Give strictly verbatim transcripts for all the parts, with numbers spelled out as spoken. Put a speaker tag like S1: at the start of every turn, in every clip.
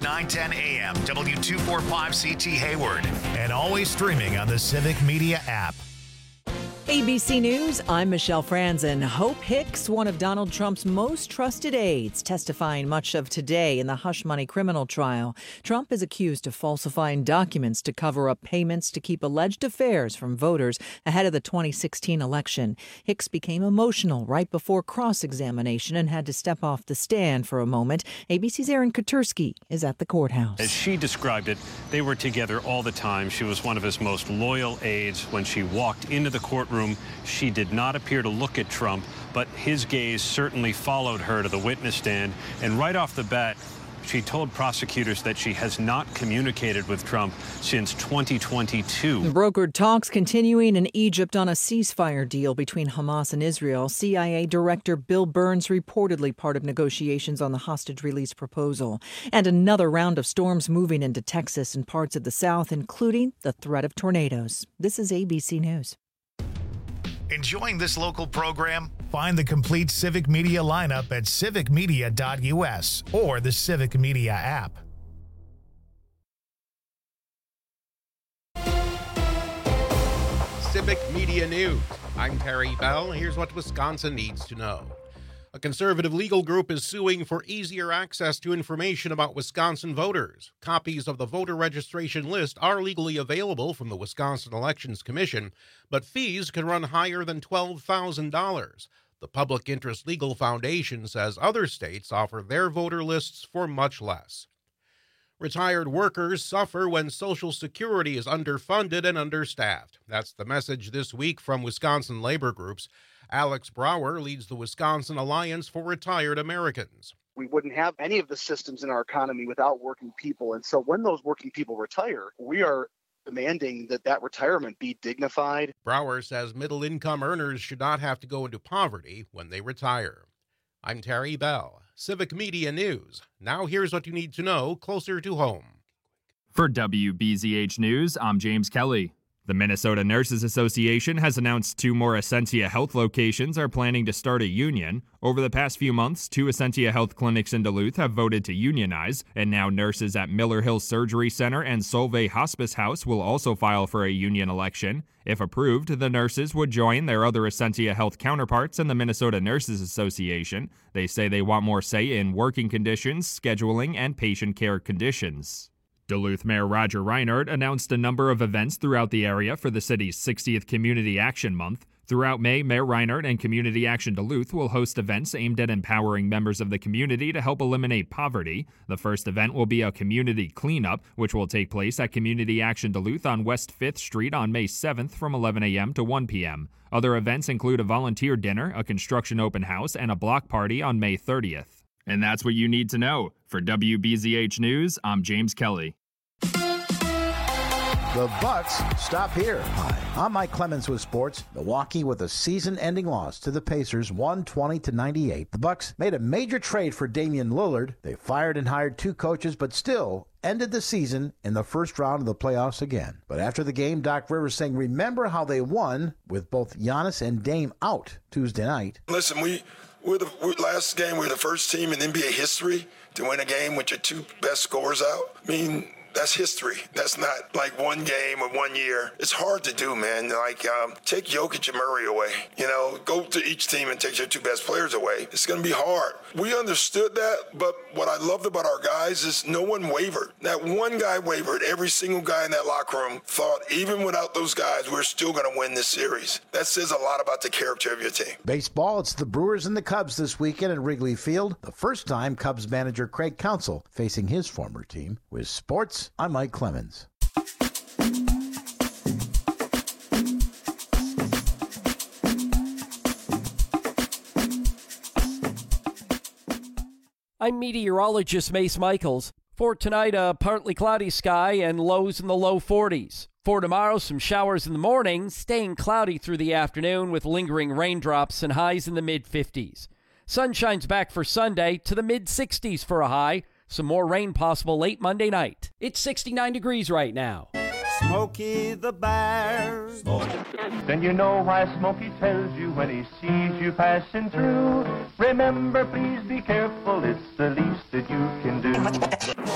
S1: nine ten A M, W two forty-five C T Hayward, and always streaming on the Civic Media app.
S2: A B C News, I'm Michelle Franzen. Hope Hicks, one of Donald Trump's most trusted aides, testifying much of today in the hush money criminal trial. Trump is accused of falsifying documents to cover up payments to keep alleged affairs from voters ahead of the twenty sixteen election. Hicks became emotional right before cross-examination and had to step off the stand for a moment. A B C's Aaron Katersky is at the courthouse.
S3: As she described it, they were together all the time. She was one of his most loyal aides. When she walked into the courtroom, she did not appear to look at Trump, but his gaze certainly followed her to the witness stand. And right off the bat, she told prosecutors that she has not communicated with Trump since twenty twenty-two.
S2: Brokered talks continuing in Egypt on a ceasefire deal between Hamas and Israel. C I A Director Bill Burns reportedly part of negotiations on the hostage release proposal. And another round of storms moving into Texas and parts of the South, including the threat of tornadoes. This is A B C News.
S1: Enjoying this local program? Find the complete Civic Media lineup at civic media dot U S or the Civic Media app.
S4: Civic Media News. I'm Terry Bell. Here's what Wisconsin needs to know. A conservative legal group is suing for easier access to information about Wisconsin voters. Copies of the voter registration list are legally available from the Wisconsin Elections Commission, but fees can run higher than twelve thousand dollars. The Public Interest Legal Foundation says other states offer their voter lists for much less. Retired workers suffer when Social Security is underfunded and understaffed. That's the message this week from Wisconsin labor groups. Alex Brower leads the Wisconsin Alliance for Retired Americans.
S5: We wouldn't have any of the systems in our economy without working people. And so when those working people retire, we are demanding that that retirement be dignified.
S4: Brower says middle-income earners should not have to go into poverty when they retire. I'm Terry Bell, Civic Media News. Now here's what you need to know closer to home.
S6: For W B Z H News, I'm James Kelly. The Minnesota Nurses Association has announced two more Essentia Health locations are planning to start a union. Over the past few months, two Essentia Health clinics in Duluth have voted to unionize, and now nurses at Miller Hill Surgery Center and Solvay Hospice House will also file for a union election. If approved, the nurses would join their other Essentia Health counterparts in the Minnesota Nurses Association. They say they want more say in working conditions, scheduling, and patient care conditions. Duluth Mayor Roger Reinert announced a number of events throughout the area for the city's sixtieth Community Action Month. Throughout May, Mayor Reinert and Community Action Duluth will host events aimed at empowering members of the community to help eliminate poverty. The first event will be a community cleanup, which will take place at Community Action Duluth on West fifth Street on May seventh from eleven a.m. to one p.m. Other events include a volunteer dinner, a construction open house, and a block party on May thirtieth. And that's what you need to know. For W B Z H News, I'm James Kelly.
S7: The Bucks stop here. Hi, I'm Mike Clemens with sports. Milwaukee with a season-ending loss to the Pacers, one twenty to ninety-eight. The Bucks made a major trade for Damian Lillard. They fired and hired two coaches, but still ended the season in the first round of the playoffs again. But after the game, Doc Rivers saying, remember how they won with both Giannis and Dame out Tuesday night.
S8: Listen, we... We're the we're, last game, we were the first team in N B A history to win a game with your two best scorers out. I mean, that's history. That's not like one game or one year. It's hard to do, man. Like, um, take Jokic and Murray away. You know, go to each team and take your two best players away. It's going to be hard. We understood that, but what I loved about our guys is no one wavered. That one guy wavered. Every single guy in that locker room thought, even without those guys, we're still going to win this series. That says a lot about the character of your team.
S7: Baseball, it's the Brewers and the Cubs this weekend at Wrigley Field. The first time Cubs manager Craig Counsell facing his former team. With sports, I'm Mike Clemens.
S9: I'm meteorologist Mace Michaels. For tonight, a partly cloudy sky and lows in the low forties. For tomorrow, some showers in the morning, staying cloudy through the afternoon with lingering raindrops and highs in the mid-fifties. Sunshine's back for Sunday to the mid-sixties for a high. Some more rain possible late Monday night. It's sixty-nine degrees right now.
S10: Smokey the Bear. Smokey.
S11: Then you know why Smokey tells you when he sees you passing through. Remember, please be careful, it's the least that you can do.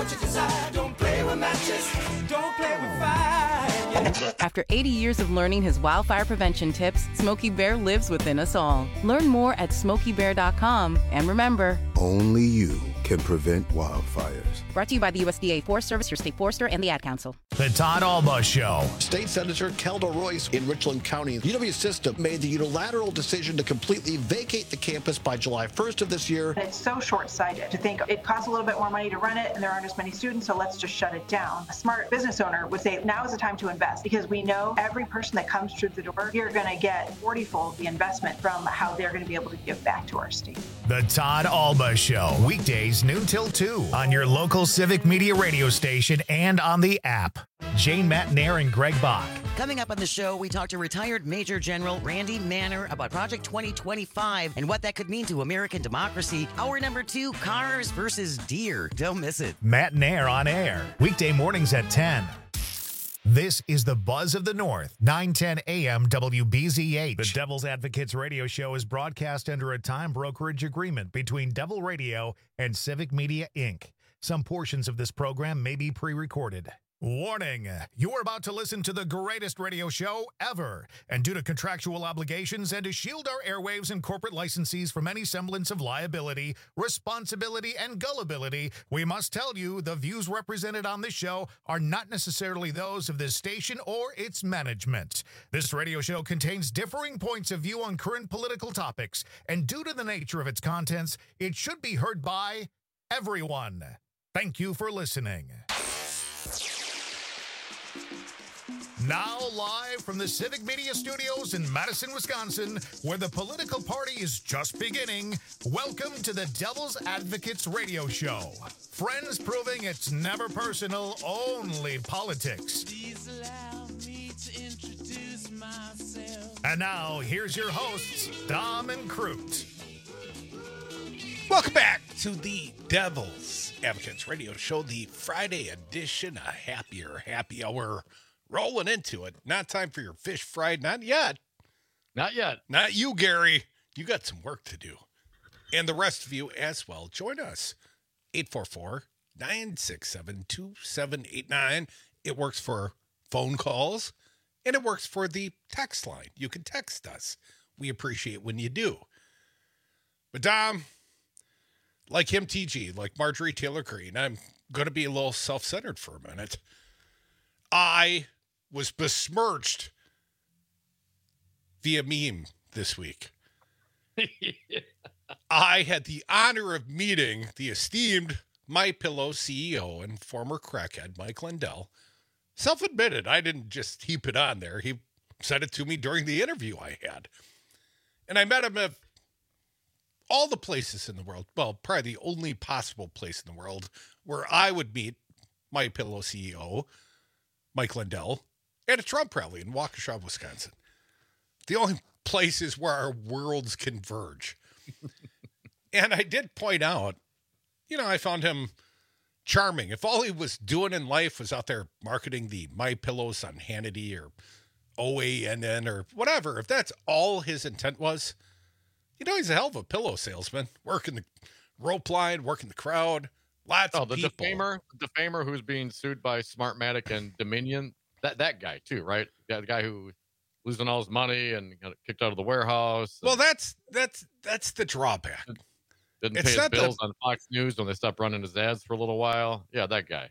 S12: what you decide. Don't play with matches. Don't play with fire.
S13: After eighty years of learning his wildfire prevention tips, Smokey Bear lives within us all. Learn more at smokey bear dot com. And remember,
S14: only you can prevent wildfires.
S13: Brought to you by the U S D A Forest Service, your state forester, and the Ad Council.
S1: The Todd Alba Show.
S15: State Senator Kelda Royce in Richland County. U W System made the unilateral decision to completely vacate the campus by July first of this year.
S16: It's so short-sighted to think it costs a little bit more money to run it and there aren't as many students, so let's just shut it down. A smart business owner would say now is the time to invest because we know every person that comes through the door, you're going to get forty-fold the investment from how they're going to be able to give back to our state.
S1: The Todd Alba Show. Weekdays noon till two on your local Civic Media radio station and on the app. Jane Matnair and Greg Bach.
S17: Coming up on the show, we talk to retired Major General Randy Manner about Project twenty twenty-five and what that could mean to American democracy. Hour number two, cars versus deer. Don't miss it.
S1: Matnair on air. Weekday mornings at ten. This is the Buzz of the North, nine ten A M W B Z H. The Devil's Advocates radio show is broadcast under a time brokerage agreement between Devil Radio and Civic Media, Incorporated. Some portions of this program may be pre-recorded. Warning, you are about to listen to the greatest radio show ever. And due to contractual obligations and to shield our airwaves and corporate licensees from any semblance of liability, responsibility, and gullibility, we must tell you the views represented on this show are not necessarily those of this station or its management. This radio show contains differing points of view on current political topics, and due to the nature of its contents, it should be heard by everyone. Thank you for listening. Now live from the Civic Media Studios in Madison, Wisconsin, where the political party is just beginning, welcome to the Devil's Advocates radio show. Friends proving it's never personal, only politics.
S12: Please allow me to introduce myself.
S1: And now, here's your hosts, Dom and Crute.
S4: Welcome back to the Devil's Advocates radio show, the Friday edition, a happier happy hour. Rolling into it. Not time for your fish fried. Not yet.
S18: Not yet.
S4: Not you, Gary. You got some work to do. And the rest of you as well. Join us. eight four four, nine six seven, two seven eight nine. It works for phone calls, and it works for the text line. You can text us. We appreciate when you do. But, Dom, like him, T G, like Marjorie Taylor Greene, I'm going to be a little self-centered for a minute. I was besmirched via meme this week. I had the honor of meeting the esteemed MyPillow C E O and former crackhead Mike Lindell. Self-admitted, I didn't just heap it on there. He said it to me during the interview I had. And I met him at all the places in the world, well, probably the only possible place in the world where I would meet MyPillow C E O Mike Lindell at a Trump rally in Waukesha, Wisconsin. The only places where our worlds converge. And I did point out, you know, I found him charming. If all he was doing in life was out there marketing the My Pillows on Hannity or O A N N or whatever, if that's all his intent was, you know, he's a hell of a pillow salesman, working the rope line, working the crowd. Lots
S18: oh,
S4: of
S18: the
S4: people.
S18: defamer, defamer who's being sued by Smartmatic and Dominion. That that guy too, right? That guy who losing all his money and got kicked out of the warehouse.
S4: Well, that's that's that's the drawback.
S18: Didn't
S4: It's
S18: pay his
S4: not
S18: bills
S4: the-
S18: on Fox News when they stopped running his ads for a little while. Yeah, that guy.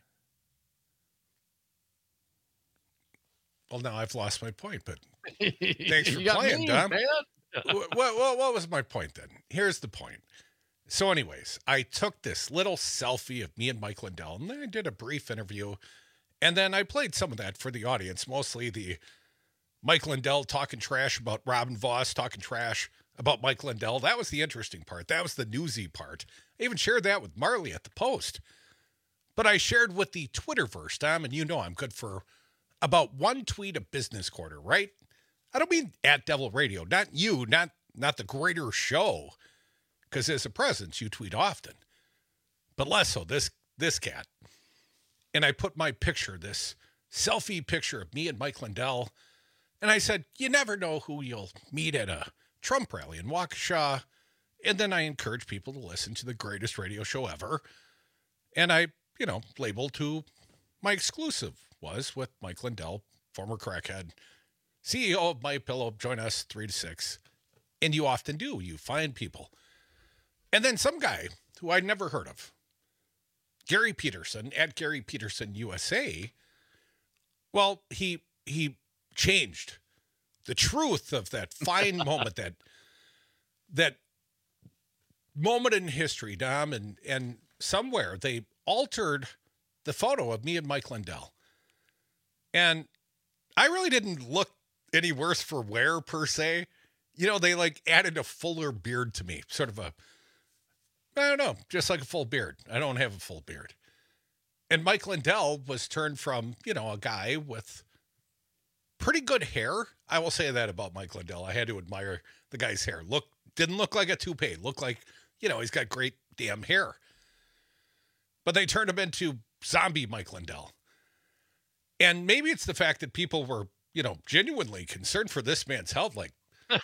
S4: Well, now I've lost my point, but thanks for
S18: You got
S4: playing,
S18: me,
S4: Dom.
S18: man.
S4: what, what, what was my point then? Here's the point. So anyways, I took this little selfie of me and Mike Lindell, and then I did a brief interview, and then I played some of that for the audience, mostly the Mike Lindell talking trash about Robin Voss, talking trash about Mike Lindell. That was the interesting part. That was the newsy part. I even shared that with Marley at the Post. But I shared with the Twitterverse, Tom, and you know I'm good for about one tweet a business quarter, right? I don't mean at Devil Radio, not you, not not the greater show, because as a presence, you tweet often. But less so, this this cat. And I put my picture, this selfie picture of me and Mike Lindell, and I said, you never know who you'll meet at a Trump rally in Waukesha. And then I encourage people to listen to the greatest radio show ever. And I you know, labeled who my exclusive was with Mike Lindell, former crackhead, C E O of MyPillow. Join us three to six. And you often do. You find people. And then some guy who I'd never heard of, Gary Peterson, at Gary Peterson U S A, well, he he changed the truth of that fine moment, that that moment in history, Dom, and, and somewhere they altered the photo of me and Mike Lindell. And I really didn't look any worse for wear, per se. You know, they like added a fuller beard to me, sort of a, I don't know, just like a full beard. I don't have a full beard. And Mike Lindell was turned from, you know, a guy with pretty good hair. I will say that about Mike Lindell. I had to admire the guy's hair. Look, didn't look like a toupee. Looked like, you know, he's got great damn hair. But they turned him into zombie Mike Lindell. And maybe it's the fact that people were, you know, genuinely concerned for this man's health. Like,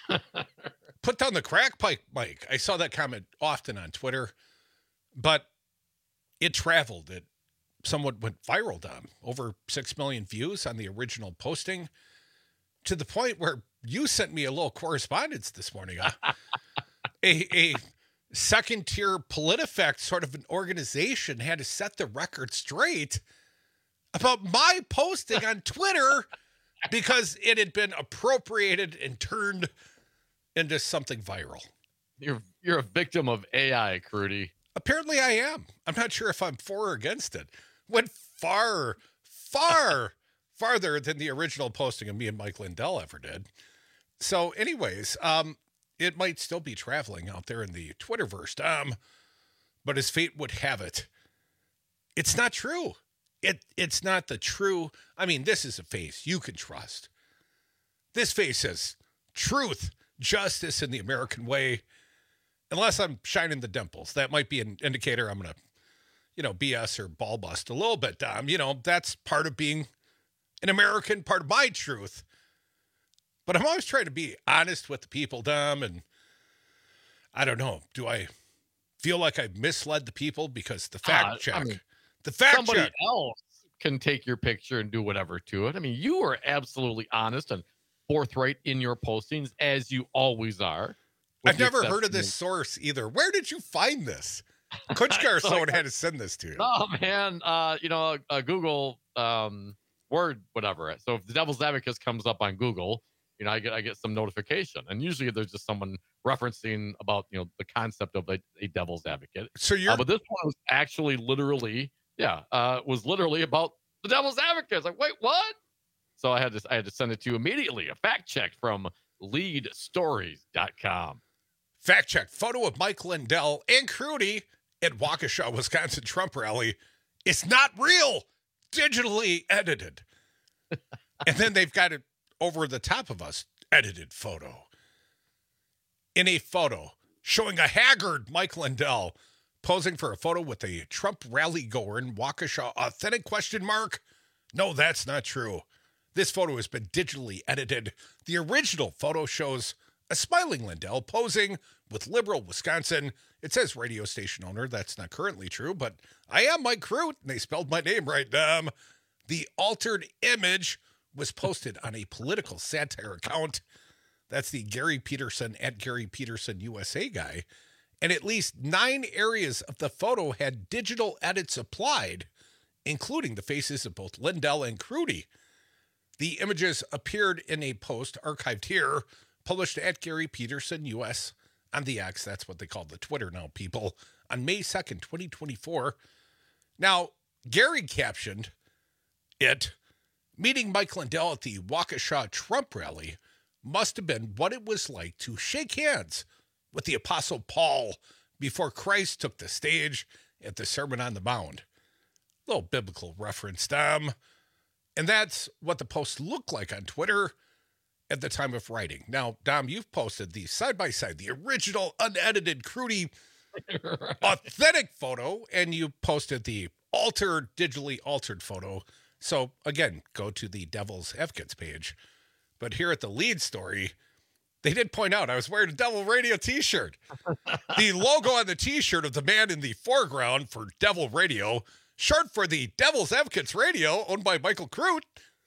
S4: put down the crack pipe, Mike. I saw that comment often on Twitter, but it traveled. It somewhat went viral, Dom. Over six million views on the original posting, to the point where you sent me a little correspondence this morning. A, a, a second-tier PolitiFact sort of an organization had to set the record straight about my posting on Twitter because it had been appropriated and turned into something viral.
S18: You're you're a victim of A I, Crudy.
S4: Apparently I am. I'm not sure if I'm for or against it. Went far, far, farther than the original posting of me and Mike Lindell ever did. So anyways, um, it might still be traveling out there in the Twitterverse, um, but as fate would have it, it's not true. It It's not the true. I mean, this is a face you can trust. This face says truth, justice, in the American way. Unless I'm shining the dimples. That might be an indicator I'm going to, you know, B S or ball bust a little bit, Dom. You know, that's part of being an American, part of my truth. But I'm always trying to be honest with the people, Dom. And I don't know, do I feel like I've misled the people? Because the fact uh, check, I mean, the fact
S18: somebody
S4: check.
S18: else can take your picture and do whatever to it. I mean, you are absolutely honest and forthright in your postings, as you always are.
S4: I've never heard of this source either. Where did you find this? Kuchgar, so someone had to send this to you.
S18: Oh, man. Uh, you know, uh, Google um, Word, whatever. So if the Devil's Advocate comes up on Google, you know, I get I get some notification. And usually there's just someone referencing about, you know, the concept of a, a Devil's Advocate.
S4: So you're...
S18: Uh, but this one was actually literally, yeah, uh, was literally about the Devil's Advocate. I was like, wait, what? So I had to I had to send it to you immediately. A fact check from lead stories dot com.
S4: Fact check. Photo of Mike Lindell and Crudy at Waukesha, Wisconsin Trump rally. It's not real. Digitally edited. And then they've got it over the top of us. Edited photo. In a photo showing a haggard Mike Lindell posing for a photo with a Trump rally goer in Waukesha. Authentic question mark? No, that's not true. This photo has been digitally edited. The original photo shows a smiling Lindell posing with liberal Wisconsin. It says radio station owner. That's not currently true, but I am Mike Crute, and they spelled my name right, Dom. The altered image was posted on a political satire account. That's the Gary Peterson at Gary Peterson U S A guy. And at least nine areas of the photo had digital edits applied, including the faces of both Lindell and Crudy. The images appeared in a post archived here, published at Gary Peterson U S on the X. That's what they call the Twitter now, people, on May second, twenty twenty-four. Now, Gary captioned it, meeting Mike Lindell at the Waukesha Trump rally must have been what it was like to shake hands with the Apostle Paul before Christ took the stage at the Sermon on the Mount. Little biblical reference, Dom. And that's what the post looked like on Twitter at the time of writing. Now, Dom, you've posted the side-by-side, the original, unedited, Crudy, authentic photo, and you posted the altered, digitally altered photo. So, again, go to the Devil's Advocates page. But here at the lead story, they did point out I was wearing a Devil Radio t-shirt. The logo on the t-shirt of the man in the foreground for Devil Radio
S19: short for the Devil's Advocates Radio, owned by Michael Crute.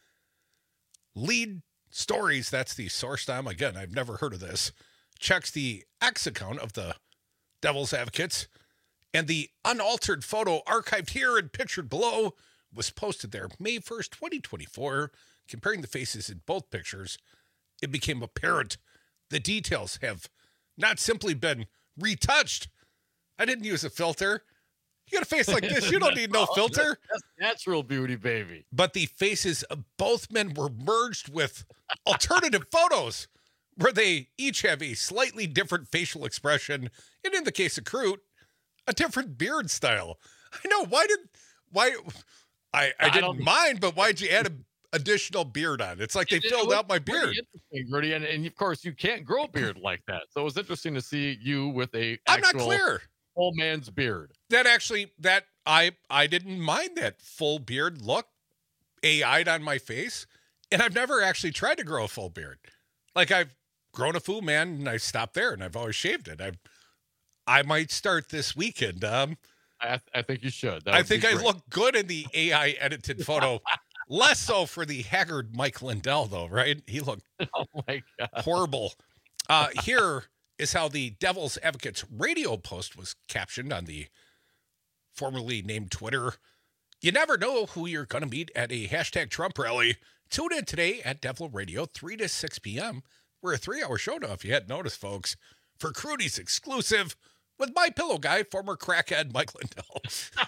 S19: Lead Stories, that's the source time. Again, I've never heard of this. Checks the X account of the Devil's Advocates, and the unaltered photo archived here and pictured below was posted there May first, twenty twenty-four. Comparing the faces in both pictures, it became apparent the details have not simply been retouched. I didn't use a filter. You got a face like this, you don't need no filter.
S18: That's natural beauty, baby.
S19: But the faces of both men were merged with alternative photos where they each have a slightly different facial expression, and in the case of Crute, a different beard style. I know, why did, why, I, I didn't I mind, but why'd you add an additional beard on? It's like they it, filled it out my beard.
S18: Rudy, and, and of course, you can't grow a beard like that. So it was interesting to see you with a
S19: I'm not clear.
S18: Full man's beard.
S19: That actually, that I I didn't mind that full beard look A I'd on my face, and I've never actually tried to grow a full beard. Like, I've grown a Fu Man, and I stopped there, and I've always shaved it. I I might start this weekend. Um,
S18: I, I think you should. That
S19: I think I look good in the A I edited photo. Less so for the haggard Mike Lindell, though, right? He looked
S18: oh my God.
S19: horrible. Uh, here is how the Devil's Advocates radio post was captioned on the formerly named Twitter. You never know who you're going to meet at a hashtag Trump rally. Tune in today at Devil Radio, three to six p.m. We're a three-hour show now, if you hadn't noticed, folks, for Crudy's exclusive with my pillow guy, former crackhead Mike Lindell.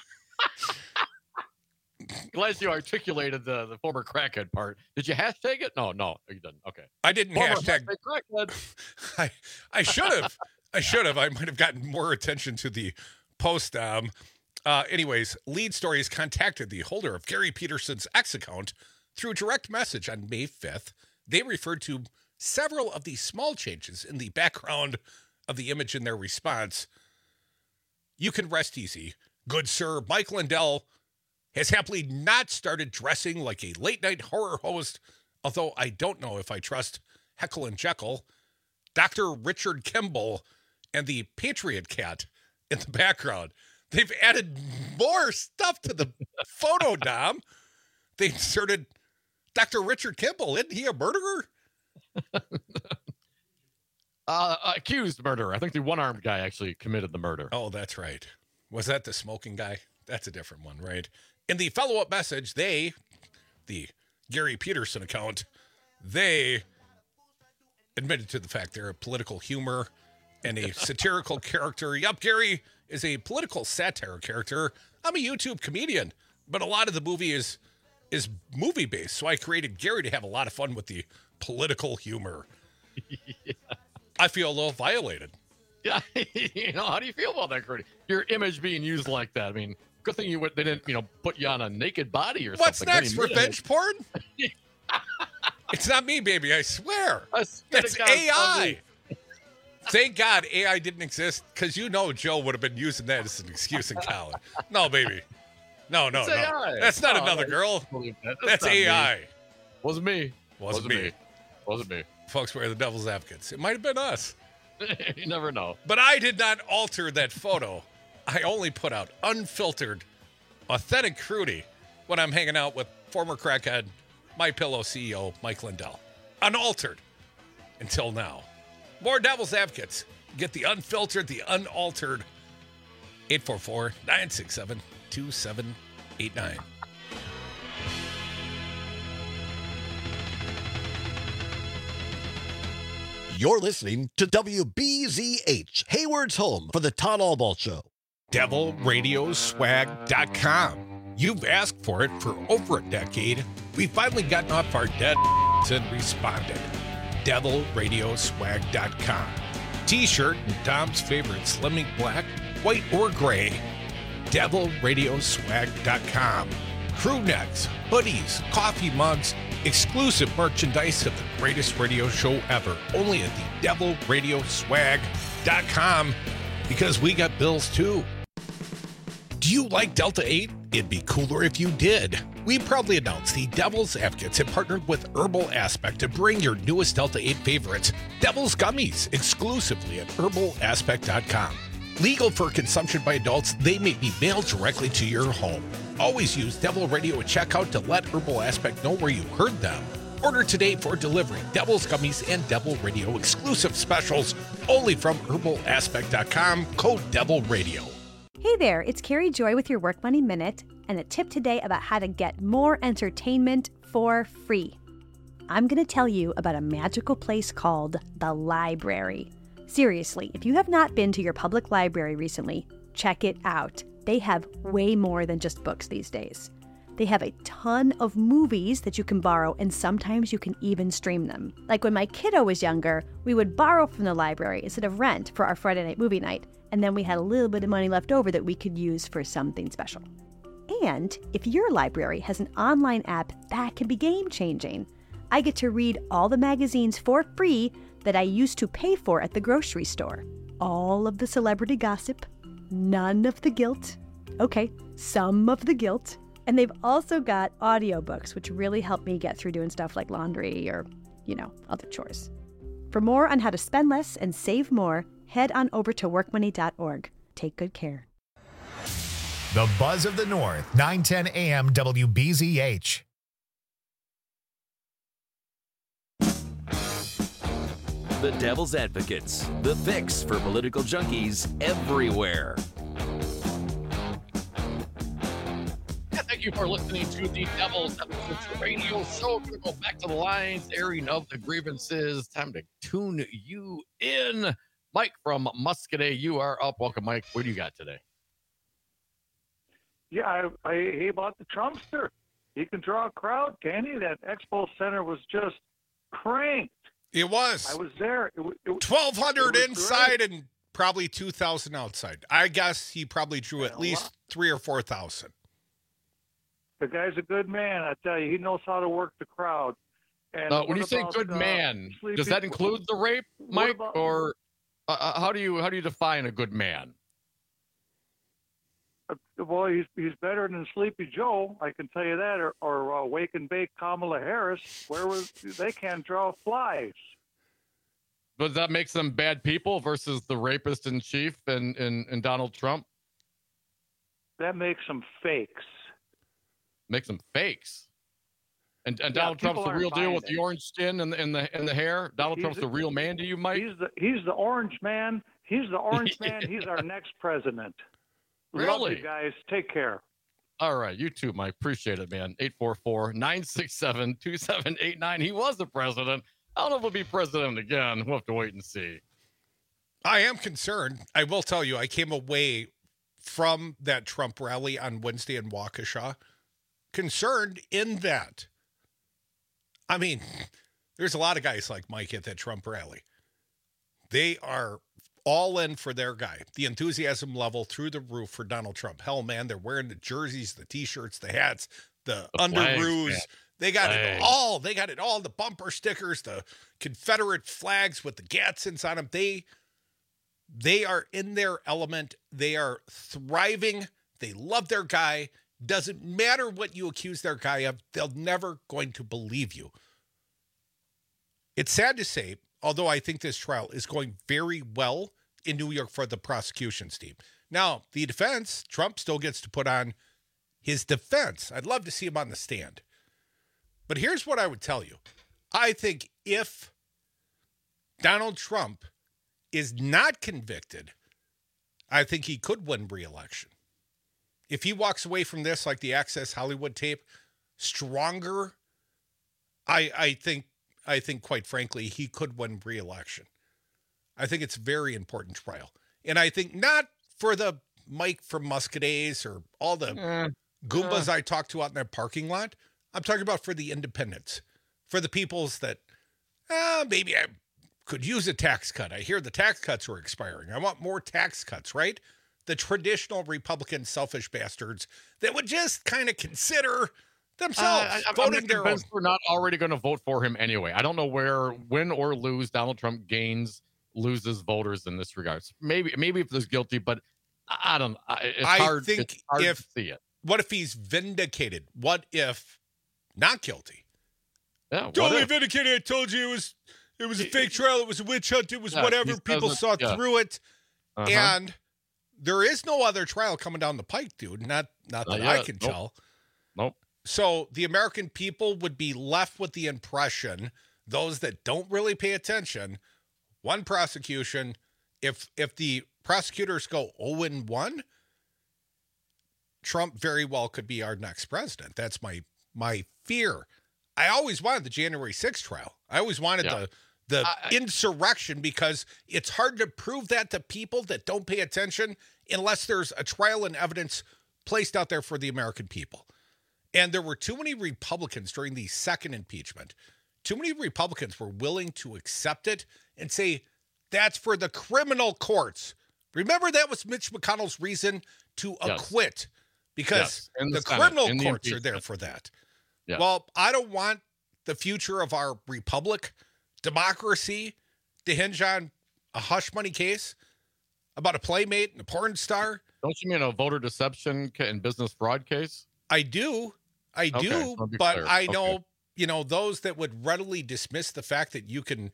S18: Glad you articulated the, the former crackhead part. Did you hashtag it? No, no, you didn't. Okay.
S19: I didn't
S18: former
S19: hashtag.
S18: crackhead.
S19: I, I should have. I should have. I might have gotten more attention to the post. Um, uh, anyways, Lead Stories contacted the holder of Gary Peterson's X account through direct message on May fifth. They referred to several of the small changes in the background of the image in their response. You can rest easy. Good sir, Mike Lindell has happily not started dressing like a late-night horror host, although I don't know if I trust Heckle and Jekyll, Doctor Richard Kimball, and the Patriot Cat in the background. They've added more stuff to the photo, Dom. They inserted Doctor Richard Kimball. Isn't he a murderer?
S18: uh, accused murderer. I think the one-armed guy actually committed the murder.
S19: Oh, that's right. Was that the smoking guy? That's a different one, right? In the follow-up message, they, the Gary Peterson account, they admitted to the fact they're a political humor and a satirical character. Yup, Gary is a political satire character. I'm a YouTube comedian, but a lot of the movie is is movie-based, so I created Gary to have a lot of fun with the political humor. Yeah. I feel a little violated.
S18: Yeah, you know, how do you feel about that, Crudy? Your image being used like that. I mean, good thing you went, they didn't, you know, put you on a naked body or
S19: What's
S18: something.
S19: What's next? Revenge porn? It's not me, baby. I swear.
S18: I
S19: That's A I. Thank God A I didn't exist, because you know Joe would have been using that as an excuse in college. No, baby. No, no,
S18: it's
S19: no.
S18: A I.
S19: That's not
S18: no,
S19: another
S18: no,
S19: girl.
S18: That.
S19: That's, That's A I.
S18: Me. Wasn't me.
S19: Wasn't, Wasn't me.
S18: me. Wasn't me.
S19: Folks, we're the Devil's Advocates. It might have been us.
S18: You never know.
S19: But I did not alter that photo. I only put out unfiltered, authentic Crudy when I'm hanging out with former crackhead, My Pillow C E O, Mike Lindell. Unaltered until now. More Devil's Advocates. Get the unfiltered, the unaltered. eight four four, nine six seven, two seven eight nine.
S15: You're listening to W B Z H, Hayward's home for the Todd Albaugh Show.
S19: Devil Radio Swag dot com. You've asked for it for over a decade. We've finally gotten off our dead and responded. Devil Radio Swag dot com. T-shirt in Dom's favorite Slimming Black, white or gray. Devil Radio Swag dot com. Crew necks, hoodies, coffee mugs, exclusive merchandise of the greatest radio show ever. Only at the Devil Radio Swag dot com, because we got bills too. Do you like Delta eight? It'd be cooler if you did. We proudly announced the Devil's Advocates have partnered with Herbal Aspect to bring your newest Delta eight favorites, Devil's Gummies, exclusively at Herbal Aspect dot com. Legal for consumption by adults, they may be mailed directly to your home. Always use Devil Radio at checkout to let Herbal Aspect know where you heard them. Order today for delivery. Devil's Gummies and Devil Radio exclusive specials only from herbal aspect dot com. Code Devil Radio.
S20: Hey there, it's Carrie Joy with your Work Money Minute and a tip today about how to get more entertainment for free. I'm going to tell you about a magical place called the library. Seriously, if you have not been to your public library recently, check it out. They have way more than just books these days. They have a ton of movies that you can borrow, and sometimes you can even stream them. Like when my kiddo was younger, we would borrow from the library instead of rent for our Friday night movie night, and then we had a little bit of money left over that we could use for something special. And if your library has an online app, that can be game-changing. I get to read all the magazines for free that I used to pay for at the grocery store. All of the celebrity gossip, none of the guilt. Okay, some of the guilt. And they've also got audiobooks, which really help me get through doing stuff like laundry or, you know, other chores. For more on how to spend less and save more, head on over to work money dot org. Take good care.
S1: The Buzz of the North, nine ten A M W B Z H.
S21: The Devil's Advocates, the fix for political junkies everywhere.
S18: Yeah, thank you for listening to the Devil's Advocates radio show. We're going to go back to the lines, airing of the grievances. Time to tune you in. Mike from Muscadet, you are up. Welcome, Mike. What do you got today?
S22: Yeah, I, I he bought the Trumpster. He can draw a crowd, can he? That Expo Center was just cranked.
S19: It was.
S22: I was there. It, it,
S19: twelve hundred
S22: it was
S19: inside
S22: great.
S19: and probably two thousand outside. I guess he probably drew at least three or four thousand.
S22: The guy's a good man. I tell you, he knows how to work the crowd. And
S18: uh, when
S22: what
S18: you say
S22: about,
S18: good
S22: uh,
S18: man,
S22: Sleepy-
S18: does that include the rape, Mike,
S22: about-
S18: or uh, how do you how do you define a good man?
S22: Uh, well, he's he's better than Sleepy Joe. I can tell you that. Or, or uh, Wake and Bake Kamala Harris. Where was they can't draw flies.
S18: But that makes them bad people versus the rapist in chief and, and, and Donald Trump?
S22: That makes them fakes.
S18: Makes them fakes. And and
S22: Yeah,
S18: Donald Trump's
S22: people
S18: the
S22: aren't
S18: real deal
S22: buying
S18: with
S22: it.
S18: the orange skin and the and the and the hair. Donald
S22: He's
S18: Trump's
S22: a-
S18: the real man to you, Mike?
S22: He's the he's the orange man. He's the orange man. He's our next president. Love
S18: Really?
S22: you guys. Take care.
S18: All right, you too, Mike. Appreciate it, man. eight four four, nine six seven, two seven eight nine. He was the president. I don't know if he'll be president again. We'll have to wait and see.
S19: I am concerned. I will tell you, I came away from that Trump rally on Wednesday in Waukesha concerned in that, I mean, there's a lot of guys like Mike at that Trump rally. They are all in for their guy. The enthusiasm level through the roof for Donald Trump. Hell, man, they're wearing the jerseys, the T-shirts, the hats, the,
S18: The flags,
S19: underoos.
S18: man.
S19: They got it
S18: Flags.
S19: all. They got it all. The bumper stickers, the Confederate flags with the Gadsens on them. They, they are in their element. They are thriving. They love their guy. Doesn't matter what you accuse their guy of. They're never going to believe you. It's sad to say, although I think this trial is going very well in New York for the prosecution's team. Now, the defense, Trump still gets to put on his defense. I'd love to see him on the stand. But here's what I would tell you. I think if Donald Trump is not convicted, I think he could win re-election. If he walks away from this like the Access Hollywood tape, stronger, I I think I think quite frankly he could win re-election. I think it's a very important trial. And I think not for the Mike from Muscadets or all the
S18: Eh,
S19: Goombas
S18: eh.
S19: I talked to out in that parking lot. I'm talking about for the independents, for the peoples that uh, maybe I could use a tax cut. I hear the tax cuts are expiring. I want more tax cuts, right? The traditional Republican selfish bastards that would just kind of consider themselves
S18: Uh, I, I'm
S19: voting
S18: not
S19: their own.
S18: convinced we're not already going to vote for him anyway. I don't know where, win or lose, Donald Trump gains, loses voters in this regard. Maybe, maybe if there's guilty, but I I don't. I, it's
S19: I
S18: hard.
S19: think
S18: it's hard
S19: if
S18: to see it.
S19: What if he's vindicated? What if not guilty?
S18: Yeah, what
S19: Totally
S18: if?
S19: vindicated. I told you it was it was a fake trial. It was a witch hunt. It was
S18: Yeah,
S19: whatever.
S18: he
S19: People
S18: doesn't-
S19: saw
S18: yeah.
S19: through it.
S18: Uh-huh.
S19: And there is no other trial coming down the pike, dude. Not not that
S18: Not
S19: I
S18: yet.
S19: can
S18: Nope.
S19: tell.
S18: Nope.
S19: So the American people would be left with the impression, those that don't really pay attention, one prosecution, if if the prosecutors go oh and one, Trump very well could be our next president. That's my my fear. I always wanted the January sixth trial. I always wanted
S18: Yeah.
S19: the the
S18: I-
S19: insurrection, because it's hard to prove that to people that don't pay attention unless there's a trial and evidence placed out there for the American people. And there were too many Republicans during the second impeachment. Too many Republicans were willing to accept it and say, that's for the criminal courts. Remember, that was Mitch McConnell's reason to
S18: Yes.
S19: acquit, because
S18: Yes, in the
S19: the,
S18: Senate,
S19: criminal
S18: in the
S19: courts are there
S18: impeachment.
S19: for that.
S18: Yes.
S19: Well, I don't want the future of our republic, democracy, to hinge on a hush money case about a playmate and a porn star.
S18: Don't you mean a voter deception ca- and business fraud case?
S19: I do. I
S18: Okay,
S19: do.
S18: I'll be
S19: But
S18: clear.
S19: I know,
S18: Okay.
S19: you know, those that would readily dismiss the fact that you can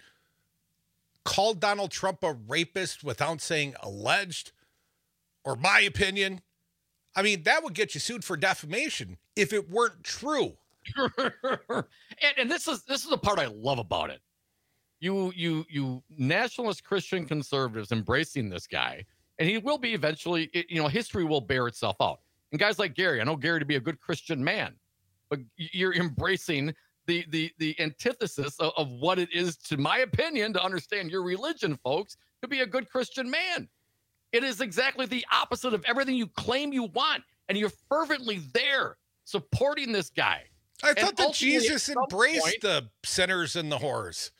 S19: call Donald Trump a rapist without saying alleged or my opinion. I mean, that would get you sued for defamation if it weren't true.
S18: and, and this is this is the part I love about it. You you you nationalist Christian conservatives embracing this guy, and he will be eventually. It, you know, history will bear itself out. And guys like Gary, I know Gary to be a good Christian man, but you're embracing the the the antithesis of, of what it is, to my opinion, to understand your religion, folks, to be a good Christian man. It is exactly the opposite of everything you claim you want, and you're fervently there supporting this guy.
S19: I
S18: And
S19: thought that
S18: ultimately,
S19: Jesus
S18: at some
S19: embraced
S18: point-
S19: the sinners and the whores.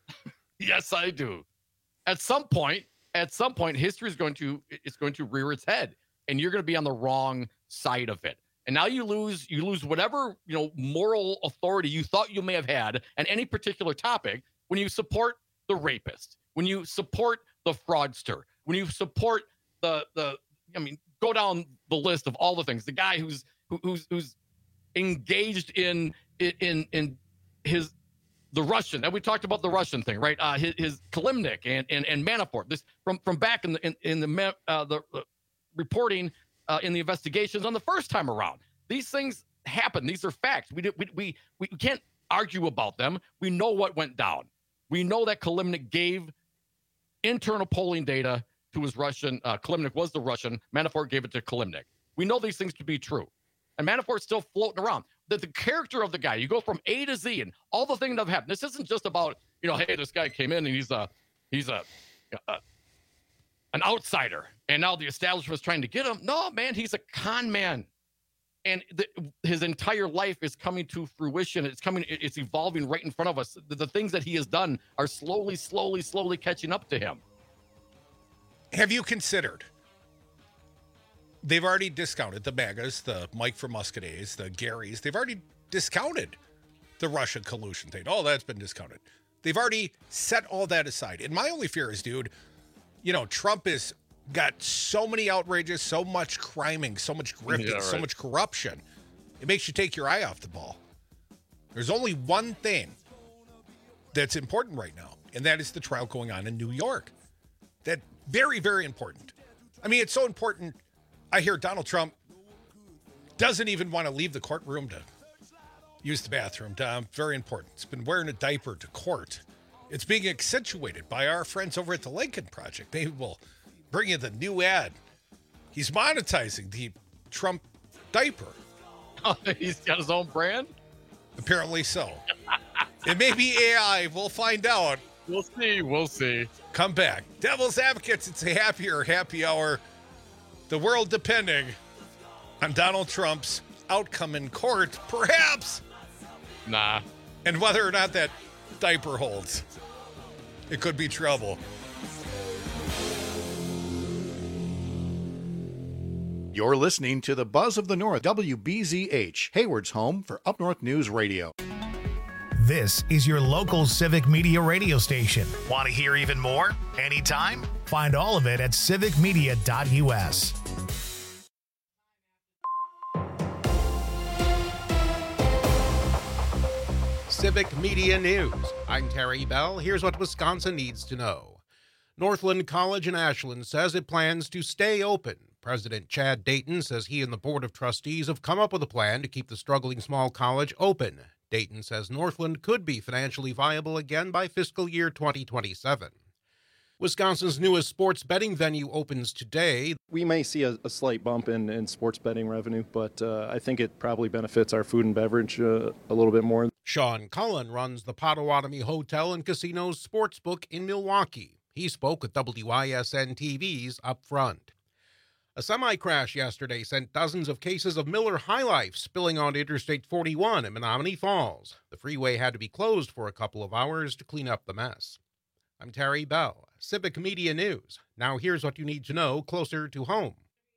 S18: Yes, I do. At some point, at some point, history is going to it's going to rear its head, and you're going to be on the wrong side of it. And now you lose you lose whatever, you know, moral authority you thought you may have had on any particular topic when you support the rapist, when you support the fraudster, when you support the the I mean, go down the list of all the things. The guy who's who, who's who's engaged in in in his the Russian, and we talked about the Russian thing, right? Uh, his, his Kalimnik and, and and Manafort. This from from back in the in, in the ma- uh, the uh, reporting uh, in the investigations on the first time around. These things happen. These are facts. We did, we we we can't argue about them. We know what went down. We know that Kalimnik gave internal polling data to his Russian. Uh, Kalimnik was the Russian. Manafort gave it to Kalimnik. We know these things to be true. And Manafort's still floating around. That the character of the guy, you go from A to Z and all the things that have happened. This isn't just about, you know, hey, this guy came in and he's a, he's a, a an outsider, and now the establishment's trying to get him. No, man, he's a con man, and the, his entire life is coming to fruition. It's coming, it's evolving right in front of us. The, the things that he has done are slowly, slowly, slowly catching up to him.
S19: Have you considered? They've already discounted the MAGAs, the Mike from Muscadays, the Garys. They've already discounted the Russia collusion thing. Oh, that's been discounted. They've already set all that aside. And my only fear is, dude, you know, Trump has got so many outrages, so much criming, so much grifting,
S18: Yeah,
S19: so
S18: right.
S19: much corruption. It makes you take your eye off the ball. There's only one thing that's important right now, and that is the trial going on in New York. That very, very important. I mean, it's so important. I hear Donald Trump doesn't even want to leave the courtroom to use the bathroom. Um, very important. It's been wearing a diaper to court. It's being accentuated by our friends over at the Lincoln Project. Maybe we'll bring you the new ad. He's monetizing the Trump diaper.
S18: He's got his own brand?
S19: Apparently so. It may be A I. We'll find out.
S18: We'll see. We'll see.
S19: Come back. Devil's Advocates. It's a happier happy hour. The world depending on Donald Trump's outcome in court, perhaps.
S18: Nah.
S19: And whether or not that diaper holds. It could be trouble.
S2: You're listening to the Buzz of the North, W B Z H, Hayward's home for Up North News Radio.
S1: This is your local civic media radio station. Want to hear even more? Anytime? Find all of it at civic media dot U S.
S4: Civic Media News. I'm Terry Bell. Here's what Wisconsin needs to know. Northland College in Ashland says it plans to stay open. President Chad Dayton says he and the Board of Trustees have come up with a plan to keep the struggling small college open. Dayton says Northland could be financially viable again by fiscal year twenty twenty-seven. Wisconsin's newest sports betting venue opens today.
S3: We may see a, a slight bump in, in sports betting revenue, but uh, I think it probably benefits our food and beverage uh, a little bit more.
S4: Sean Cullen runs the Potawatomi Hotel and Casino's Sportsbook in Milwaukee. He spoke with W I S N T V's Up Front. A semi-crash yesterday sent dozens of cases of Miller High Life spilling onto Interstate forty-one in Menominee Falls. The freeway had to be closed for a couple of hours to clean up the mess. I'm Terry Bell, Civic Media News. Now here's what you need to know closer to home.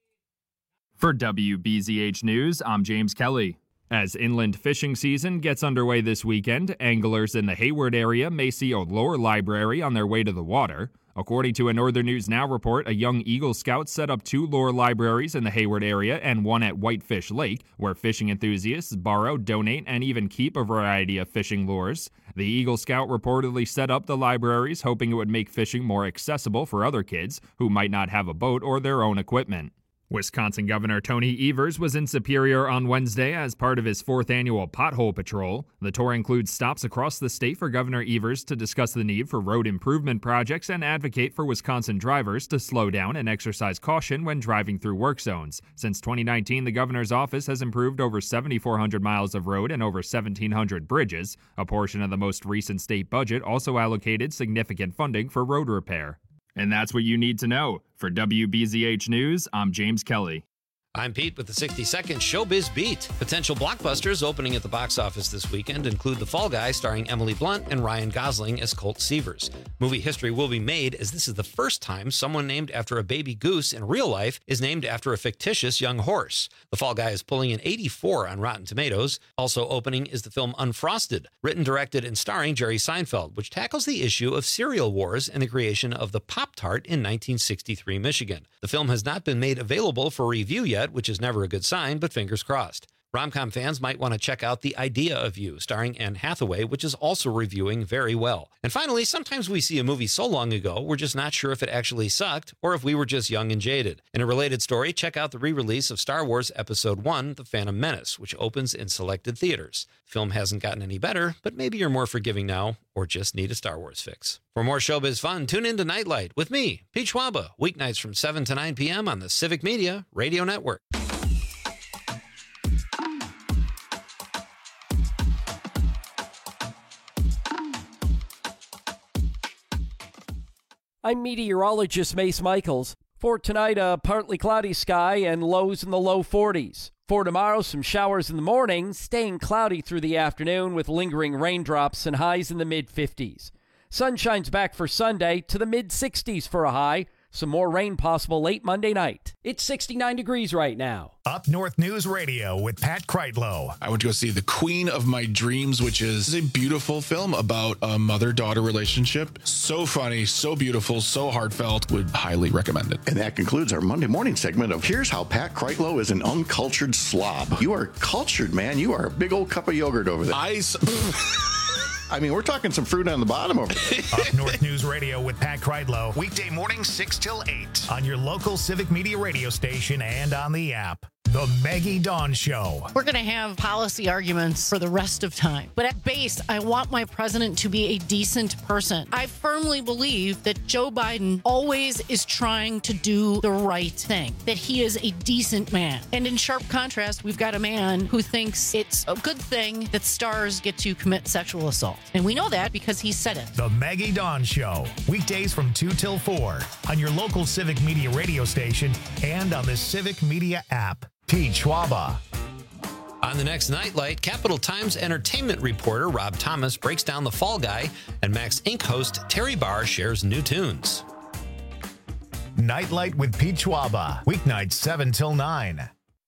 S6: For W B Z H News, I'm James Kelly. As inland fishing season gets underway this weekend, anglers in the Hayward area may see a lure library on their way to the water. According to a Northern News Now report, a young Eagle Scout set up two lure libraries in the Hayward area and one at Whitefish Lake, where fishing enthusiasts borrow, donate, and even keep a variety of fishing lures. The Eagle Scout reportedly set up the libraries hoping it would make fishing more accessible for other kids who might not have a boat or their own equipment. Wisconsin Governor Tony Evers was in Superior on Wednesday as part of his fourth annual Pothole Patrol. The tour includes stops across the state for Governor Evers to discuss the need for road improvement projects and advocate for Wisconsin drivers to slow down and exercise caution when driving through work zones. Since twenty nineteen, the governor's office has improved over seven thousand four hundred miles of road and over seventeen hundred bridges. A portion of the most recent state budget also allocated significant funding for road repair. And that's what you need to know. For W B Z H News, I'm James Kelly.
S5: I'm Pete with the sixty second Showbiz Beat. Potential blockbusters opening at the box office this weekend include The Fall Guy starring Emily Blunt and Ryan Gosling as Colt Seavers. Movie history will be made as this is the first time someone named after a baby goose in real life is named after a fictitious young horse. The Fall Guy is pulling an eighty-four on Rotten Tomatoes. Also opening is the film Unfrosted, written, directed, and starring Jerry Seinfeld, which tackles the issue of cereal wars and the creation of the Pop-Tart in nineteen sixty-three Michigan. The film has not been made available for review yet, which is never a good sign, but fingers crossed. Rom-com fans might want to check out The Idea of You, starring Anne Hathaway, which is also reviewing very well. And finally, sometimes we see a movie so long ago, we're just not sure if it actually sucked or if we were just young and jaded. In a related story, check out the re-release of Star Wars Episode one, The Phantom Menace, which opens in selected theaters. The film hasn't gotten any better, but maybe you're more forgiving now or just need a Star Wars fix. For more showbiz fun, tune in to Nightlight with me, Pete Schwaba, weeknights from seven to nine p.m. on the Civic Media Radio Network.
S9: I'm meteorologist Mace Michaels. For tonight, a partly cloudy sky and lows in the low forties. For tomorrow, some showers in the morning, staying cloudy through the afternoon with lingering raindrops and highs in the mid-fifties. Sunshine's back for Sunday to the mid-sixties for a high. Some more rain possible late Monday night. It's sixty-nine degrees right now.
S1: Up North News Radio with Pat Kreitlow.
S23: I went to go see The Queen of My Dreams, which is a beautiful film about a mother-daughter relationship. So funny, so beautiful, so heartfelt. Would highly recommend it.
S2: And that concludes our Monday morning segment of Here's How Pat Kreitlow is an Uncultured Slob. You are cultured, man. You are a big old cup of yogurt over there.
S23: I...
S2: I mean, we're talking some fruit on the bottom over there.
S1: Up North News Radio with Pat Kreitlow. Weekday mornings six till eight on your local Civic Media radio station and on the app. The Maggie Dawn Show.
S24: We're going to have policy arguments for the rest of time. But at base, I want my president to be a decent person. I firmly believe that Joe Biden always is trying to do the right thing, that he is a decent man. And in sharp contrast, we've got a man who thinks it's a good thing that stars get to commit sexual assault. And we know that because he said it.
S1: The Maggie Dawn Show. Weekdays from two till four on your local Civic Media radio station and on the Civic Media app. Pete Schwaba.
S5: On the next Nightlight, Capital Times entertainment reporter Rob Thomas breaks down The Fall Guy, and Max Incorporated host Terry Barr shares new tunes.
S1: Nightlight with Pete Schwaba. Weeknights seven till nine.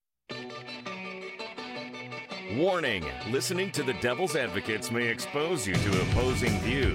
S25: Warning, listening to the Devil's Advocates may expose you to opposing views.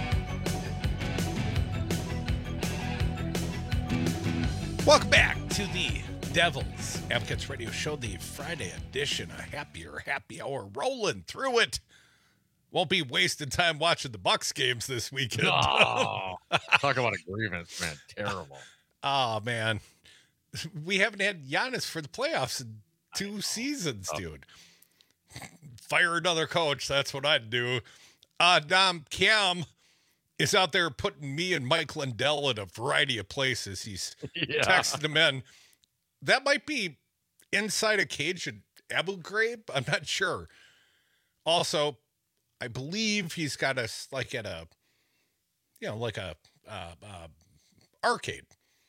S19: Welcome back to the Devil's Advocates Radio Show, the Friday edition, a happier, happy hour, rolling through it. Won't be wasting time watching the Bucks games this weekend.
S18: Oh, talk about a grievance, man. Terrible.
S19: Oh, man. We haven't had Giannis for the playoffs in two seasons, dude. Fire another coach. That's what I'd do. Uh, Dom Cam is out there putting me and Mike Lindell in a variety of places. He's
S18: Yeah.
S19: texting them in. That might be inside a cage at Abu Ghraib. I'm not sure. Also, I believe he's got us like at a, you know, like a uh, uh, arcade.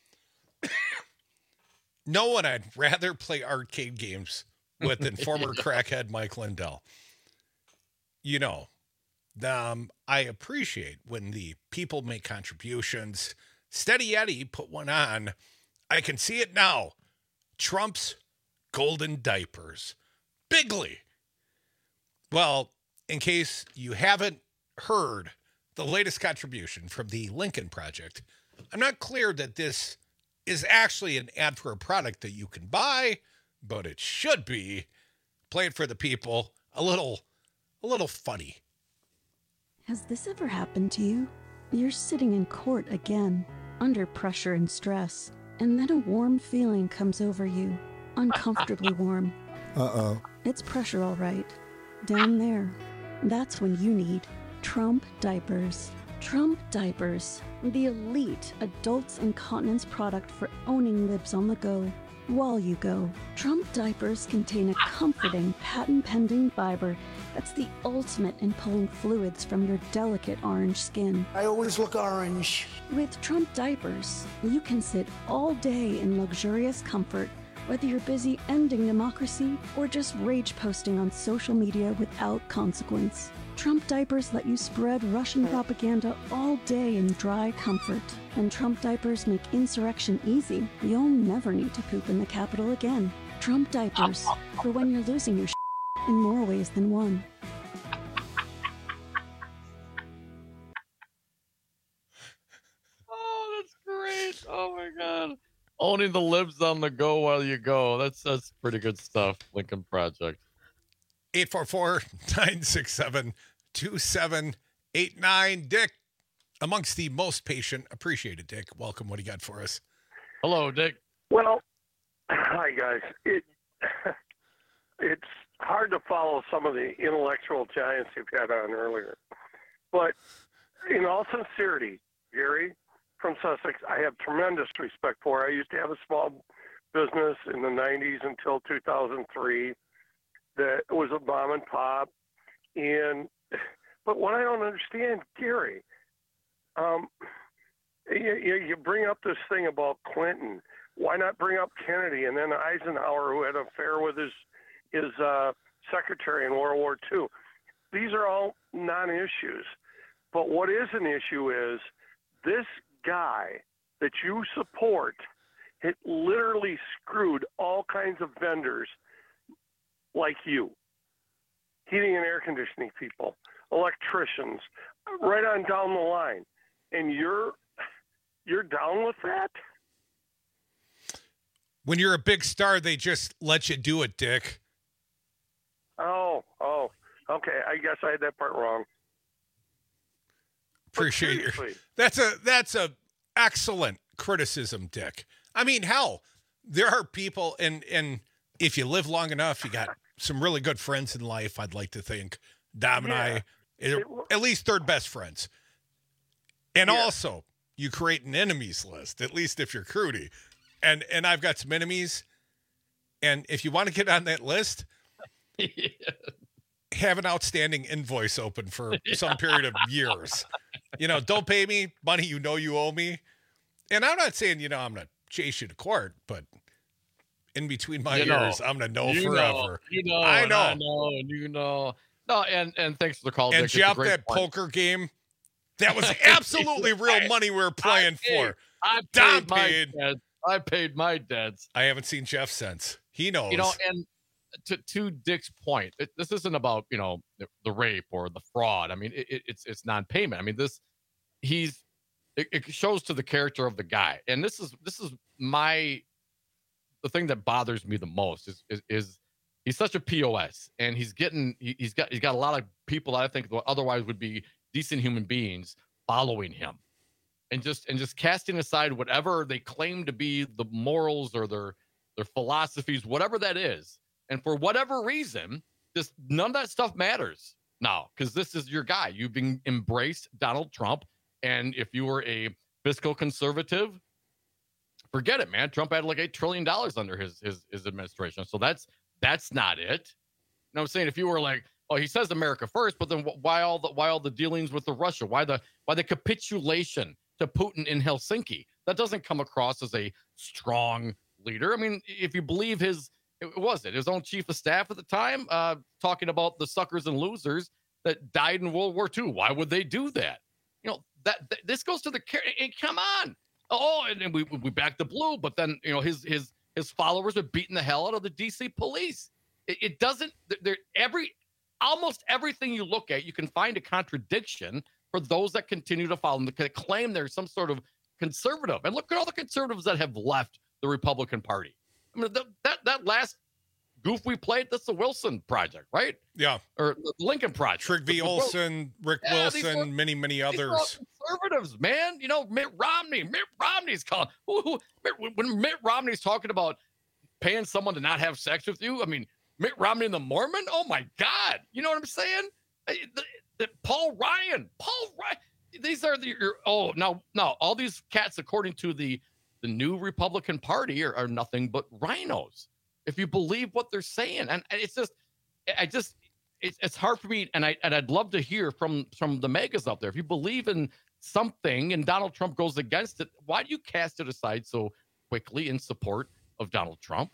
S19: No one I'd rather play arcade games with than former
S18: Yeah.
S19: crackhead Mike Lindell. You know, um, I appreciate when the people make contributions. Steady Eddie put one on. I can see it now. Trump's golden diapers. Bigly. Well, in case you haven't heard the latest contribution from the Lincoln Project, I'm not clear that this is actually an ad for a product that you can buy, but it should be. Play it for the people. A little, a little funny.
S7: Has this ever happened to you? You're sitting in court again, under pressure and stress, and then a warm feeling comes over you, uncomfortably warm.
S8: Uh-oh.
S7: It's pressure, all right. Down there. That's when you need Trump diapers. Trump diapers, the elite adults incontinence product for owning libs on the go while you go. Trump diapers contain a comforting, patent-pending fiber that's the ultimate in pulling fluids from your delicate orange skin.
S8: I always look orange.
S7: With Trump diapers, you can sit all day in luxurious comfort, whether you're busy ending democracy or just rage posting on social media without consequence. Trump diapers let you spread Russian propaganda all day in dry comfort. And Trump diapers make insurrection easy. You'll never need to poop in the Capitol again. Trump diapers, for when you're losing your shit in more ways than one.
S18: Oh, that's great. Oh my God. Owning the libs on the go while you go. That's that's pretty good stuff. Lincoln Project.
S19: eight four four, nine six seven, two seven eight nine. Dick, amongst the most patient, appreciated, Dick. Welcome. What do you got for us?
S18: Hello, Dick.
S10: Well, hi, guys. It It's hard to follow some of the intellectual giants you've had on earlier. But in all sincerity, Gary from Sussex, I have tremendous respect for. I used to have a small business in the nineties until two thousand three that was a mom and pop. And but what I don't understand, Gary, um, you, you bring up this thing about Clinton. Why not bring up Kennedy and then Eisenhower, who had an affair with his his uh, secretary in World War Two? These are all non-issues. But what is an issue is this guy that you support, it literally screwed all kinds of vendors like you, heating and air conditioning people, electricians, right on down the line. And you're you're down with that?
S19: When you're a big star, they just let you do it, Dick.
S10: Oh, oh, okay. I guess I had that part wrong.
S19: Appreciate your. That's a that's a excellent criticism, Dick. I mean, hell, there are people, and and if you live long enough, you got some really good friends in life. I'd like to think Dom and I,
S10: It-
S19: at least third best friends. And
S10: Yeah.
S19: also, you create an enemies list, at least if you're Crudy. And and I've got some enemies. And if you want to get on that list, have an outstanding invoice open for some period of years. You know, don't pay me money you know you owe me. And I'm not saying, you know, I'm going to chase you to court, but in between my
S18: You know.
S19: ears, I'm going to know
S18: You know.
S19: forever.
S18: You know.
S19: I
S18: and
S19: know.
S18: I know. And you know. No, and, and thanks for the call,
S19: And
S18: Dick. It's a
S19: Jeff,
S18: great
S19: that
S18: point.
S19: poker game, that was absolutely real money we were playing for.
S18: I
S19: Don
S18: paid my
S19: paid.
S18: debts. I paid my debts.
S19: I haven't seen Jeff since. He knows.
S18: You know, and to to Dick's point, it, this isn't about, you know, the, the rape or the fraud. I mean, it, it, it's it's non-payment. I mean, this he's it, it shows to the character of the guy, and this is this is my the thing that bothers me the most is is, is he's such a P O S, and he's getting he, he's got he's got a lot of people that I think otherwise would be decent human beings following him, and just and just casting aside whatever they claim to be the morals or their their philosophies, whatever that is, and for whatever reason, just none of that stuff matters now because this is your guy. You've been embraced Donald Trump, and if you were a fiscal conservative, forget it, man. Trump had like eight trillion dollars under his his his administration, so that's that's not it. You know what I'm saying? If you were like, oh, he says America first, but then why all the why all the dealings with the Russia? Why the why the capitulation to Putin in Helsinki? That doesn't come across as a strong leader. I mean, if you believe his, it was it his own chief of staff at the time, uh, talking about the suckers and losers that died in World War Two. Why would they do that? You know that, that this goes to the and come on. Oh, and then we we back the blue, but then you know his his his followers are beating the hell out of the D C police. It, it doesn't. There every almost everything you look at, you can find a contradiction for those that continue to follow them, that claim there's some sort of conservative. And look at all the conservatives that have left the Republican Party. I mean, the, that that last goof we played, that's the Wilson Project, right?
S19: Yeah.
S18: Or the Lincoln Project.
S19: Trigby Olson, Rick
S18: yeah,
S19: Wilson,
S18: are,
S19: many, many others.
S18: Conservatives, man. You know, Mitt Romney. Mitt Romney's calling. Who, who, when Mitt Romney's talking about paying someone to not have sex with you, I mean, Mitt Romney and the Mormon? Oh, my God. You know what I'm saying? The, the, Paul Ryan. Paul Ryan. These are the, your, oh, now, now, all these cats, according to the, the new Republican Party, are, are nothing but rhinos. If you believe what they're saying. And it's just, I just, it's, it's hard for me. And I, and I'd love to hear from, from the megas out there. If you believe in something and Donald Trump goes against it, why do you cast it aside so quickly in support of Donald Trump?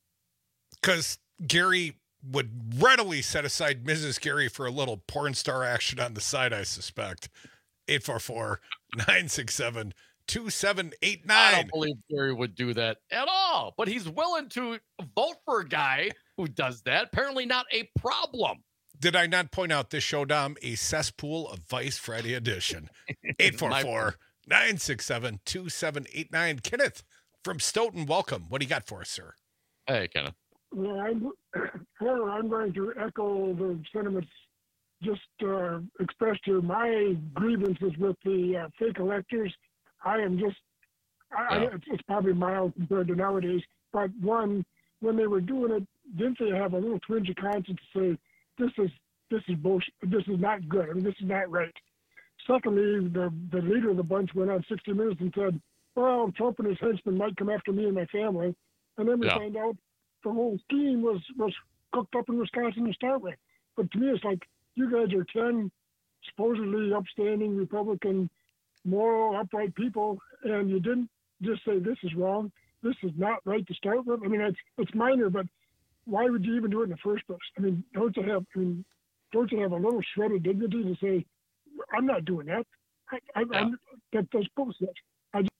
S19: Because Gary would readily set aside Missus Gary for a little porn star action on the side, I suspect. eight four four, nine six seven, two seven eight nine.
S18: I don't believe Gary would do that at all, but he's willing to vote for a guy who does that. Apparently not a problem.
S19: Did I not point out this show, Dom, a cesspool of Vice Friday edition? eight four four, nine six seven, two seven eight nine. Kenneth from Stoughton, welcome. What do you got for us, sir?
S18: Hey, Kenneth.
S11: Well, I'm, well, I'm going to echo the sentiments just uh, expressed here. My grievances with the uh, fake electors, I am just, I,
S18: Yeah.
S11: I, it's, it's probably mild compared to nowadays, but one, when they were doing it, didn't they have a little twinge of conscience to say, this is, this is bullshit, this is not good, I mean, this is not right. Secondly, the, the leader of the bunch went on sixty minutes and said, well, Trump and his henchmen might come after me and my family. And then we
S18: Yeah.
S11: find out the whole scheme was, was cooked up in Wisconsin to start with. But to me, it's like, you guys are ten supposedly upstanding Republican, moral, upright people, and you didn't just say this is wrong, this is not right to start with. I mean, it's it's minor, but why would you even do it in the first place? I mean, don't you have I mean, don't you have a little shred of dignity to say, I'm not doing that. I, I,
S18: Yeah.
S11: I'm, that that's bullshit. I just,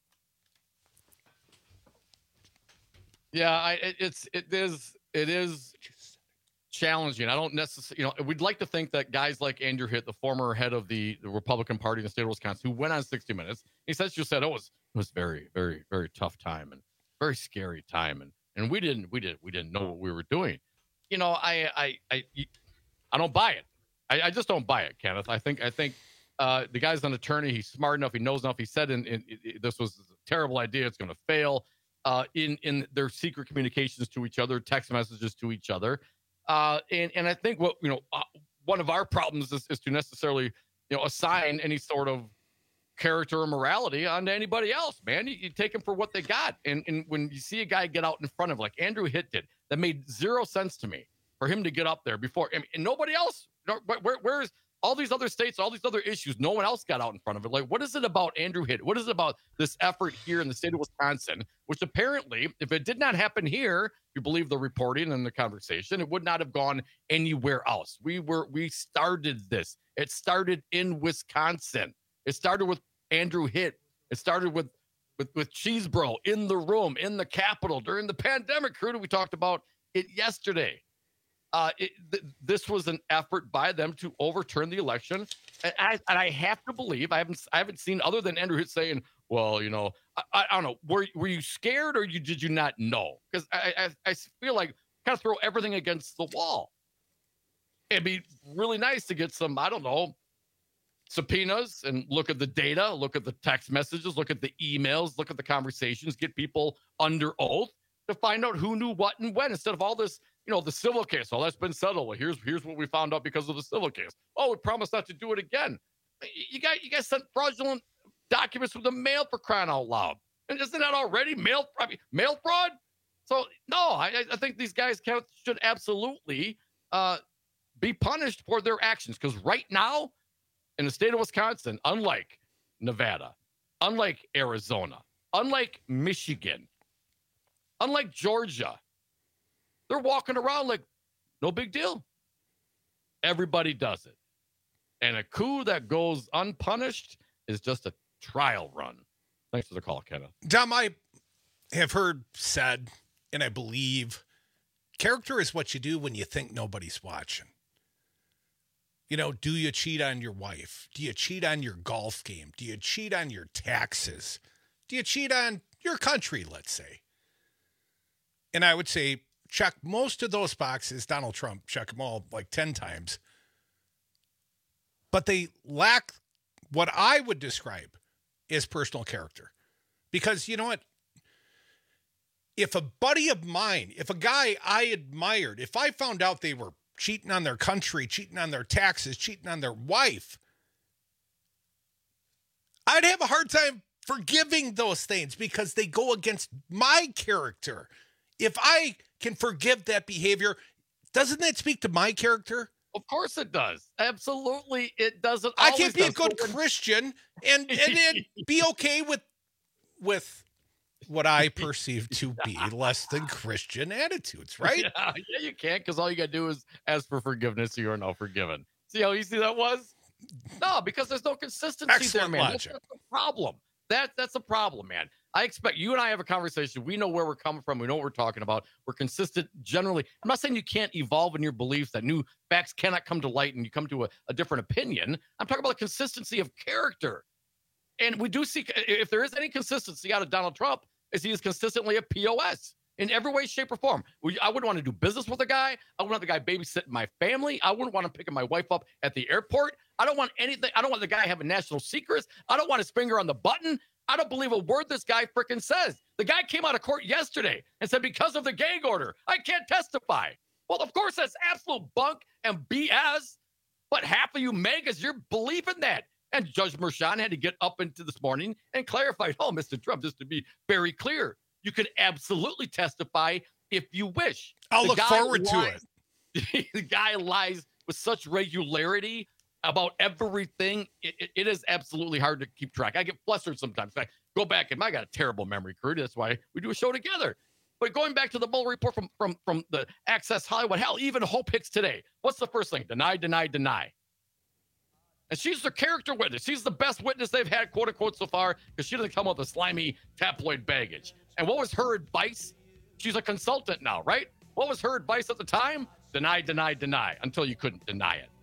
S18: Yeah, I, it, it's it is it is challenging. I don't necessarily, you know, we'd like to think that guys like Andrew Hitt, the former head of the, the Republican Party in the state of Wisconsin, who went on sixty minutes, he says you said, oh, it was it was very very very tough time and very scary time, and and we didn't we didn't we didn't know what we were doing. You know, I I I I don't buy it. I, I just don't buy it, Kenneth. I think I think uh, the guy's an attorney. He's smart enough. He knows enough. He said in, in, in this was a terrible idea. It's going to fail. Uh, in in their secret communications to each other, text messages to each other, uh, and and I think what you know uh, one of our problems is, is to necessarily you know assign any sort of character or morality onto anybody else. Man, you, you take them for what they got, and and when you see a guy get out in front of like Andrew Hitt did, that made zero sense to me for him to get up there before, I mean, and nobody else. You know, where where's all these other states, all these other issues? No one else got out in front of it. Like, what is it about Andrew Hitt? What is it about this effort here in the state of Wisconsin? Which apparently, if it did not happen here, if you believe the reporting and the conversation, it would not have gone anywhere else. We were we started this. It started in Wisconsin. It started with Andrew Hitt. It started with with with Cheesebro in the room in the Capitol during the pandemic. Crew, we talked about it yesterday. Uh, it, th- this was an effort by them to overturn the election, and I, and I have to believe I haven't I haven't seen other than Andrew Hitt saying, "Well, you know, I, I don't know, were were you scared or you did you not know?" Because I, I I feel like kind of throw everything against the wall. It'd be really nice to get some, I don't know, subpoenas and look at the data, look at the text messages, look at the emails, look at the conversations, get people under oath to find out who knew what and when, instead of all this, you know, the civil case. Oh, that's been settled. Well, here's here's what we found out because of the civil case. Oh, we promised not to do it again. You got you guys sent fraudulent documents through the mail, for crying out loud. And isn't that already mail I mean, mail fraud? So no, I I think these guys can, should absolutely uh, be punished for their actions, because right now in the state of Wisconsin, unlike Nevada, unlike Arizona, unlike Michigan, unlike Georgia, they're walking around like no big deal. Everybody does it. And a coup that goes unpunished is just a trial run. Thanks for the call, Kenneth.
S19: Dom, I have heard said, and I believe, character is what you do when you think nobody's watching. You know, do you cheat on your wife? Do you cheat on your golf game? Do you cheat on your taxes? Do you cheat on your country, let's say? And I would say, check most of those boxes. Donald Trump, check them all like ten times. But they lack what I would describe as personal character. Because you know what? If a buddy of mine, if a guy I admired, if I found out they were cheating on their country, cheating on their taxes, cheating on their wife, I'd have a hard time forgiving those things because they go against my character. If I can forgive that behavior, doesn't that speak to my character?
S18: Of course it does. Absolutely, it doesn't.
S19: I can't be
S18: does.
S19: a good Christian and and then be okay with with what I perceive to be less than Christian attitudes, right?
S18: Yeah, yeah you can't, because all you got to do is ask for forgiveness. You are now forgiven. See how easy that was? No, because there's no consistency
S19: Excellent
S18: there, man.
S19: logic.
S18: That's, that's the problem. That, that's a problem, man. I expect you and I have a conversation. We know where we're coming from. We know what we're talking about. We're consistent generally. I'm not saying you can't evolve in your beliefs, that new facts cannot come to light and you come to a, a different opinion. I'm talking about the consistency of character. And we do see, if there is any consistency out of Donald Trump, is he is consistently a P O S in every way, shape, or form. I wouldn't want to do business with a guy. I wouldn't want the guy babysitting my family. I wouldn't want him picking my wife up at the airport. I don't want anything. I don't want the guy having national secrets. I don't want his finger on the button. I don't believe a word this guy freaking says. The guy came out of court yesterday and said, because of the gag order, I can't testify. Well, of course, that's absolute bunk and B S. But half of you megas, you're believing that. And Judge Merchan had to get up into this morning and clarify, oh, Mister Trump, just to be very clear, you can absolutely testify if you wish.
S19: I'll
S18: The
S19: look
S18: guy
S19: forward to
S18: lies- The guy lies with such regularity about everything. It, it, it is absolutely hard to keep track. I get flustered sometimes. I go back, and I got a terrible memory, Kurt. That's why we do a show together. But going back to the Mueller report from, from, from the Access Hollywood, hell, even Hope Hicks today, what's the first thing? Deny, deny, deny. And she's the character witness. She's the best witness they've had, quote unquote, so far, because she doesn't come with a slimy tabloid baggage. And what was her advice? She's a consultant now, right? What was her advice at the time? Deny, deny, deny, until you couldn't deny it.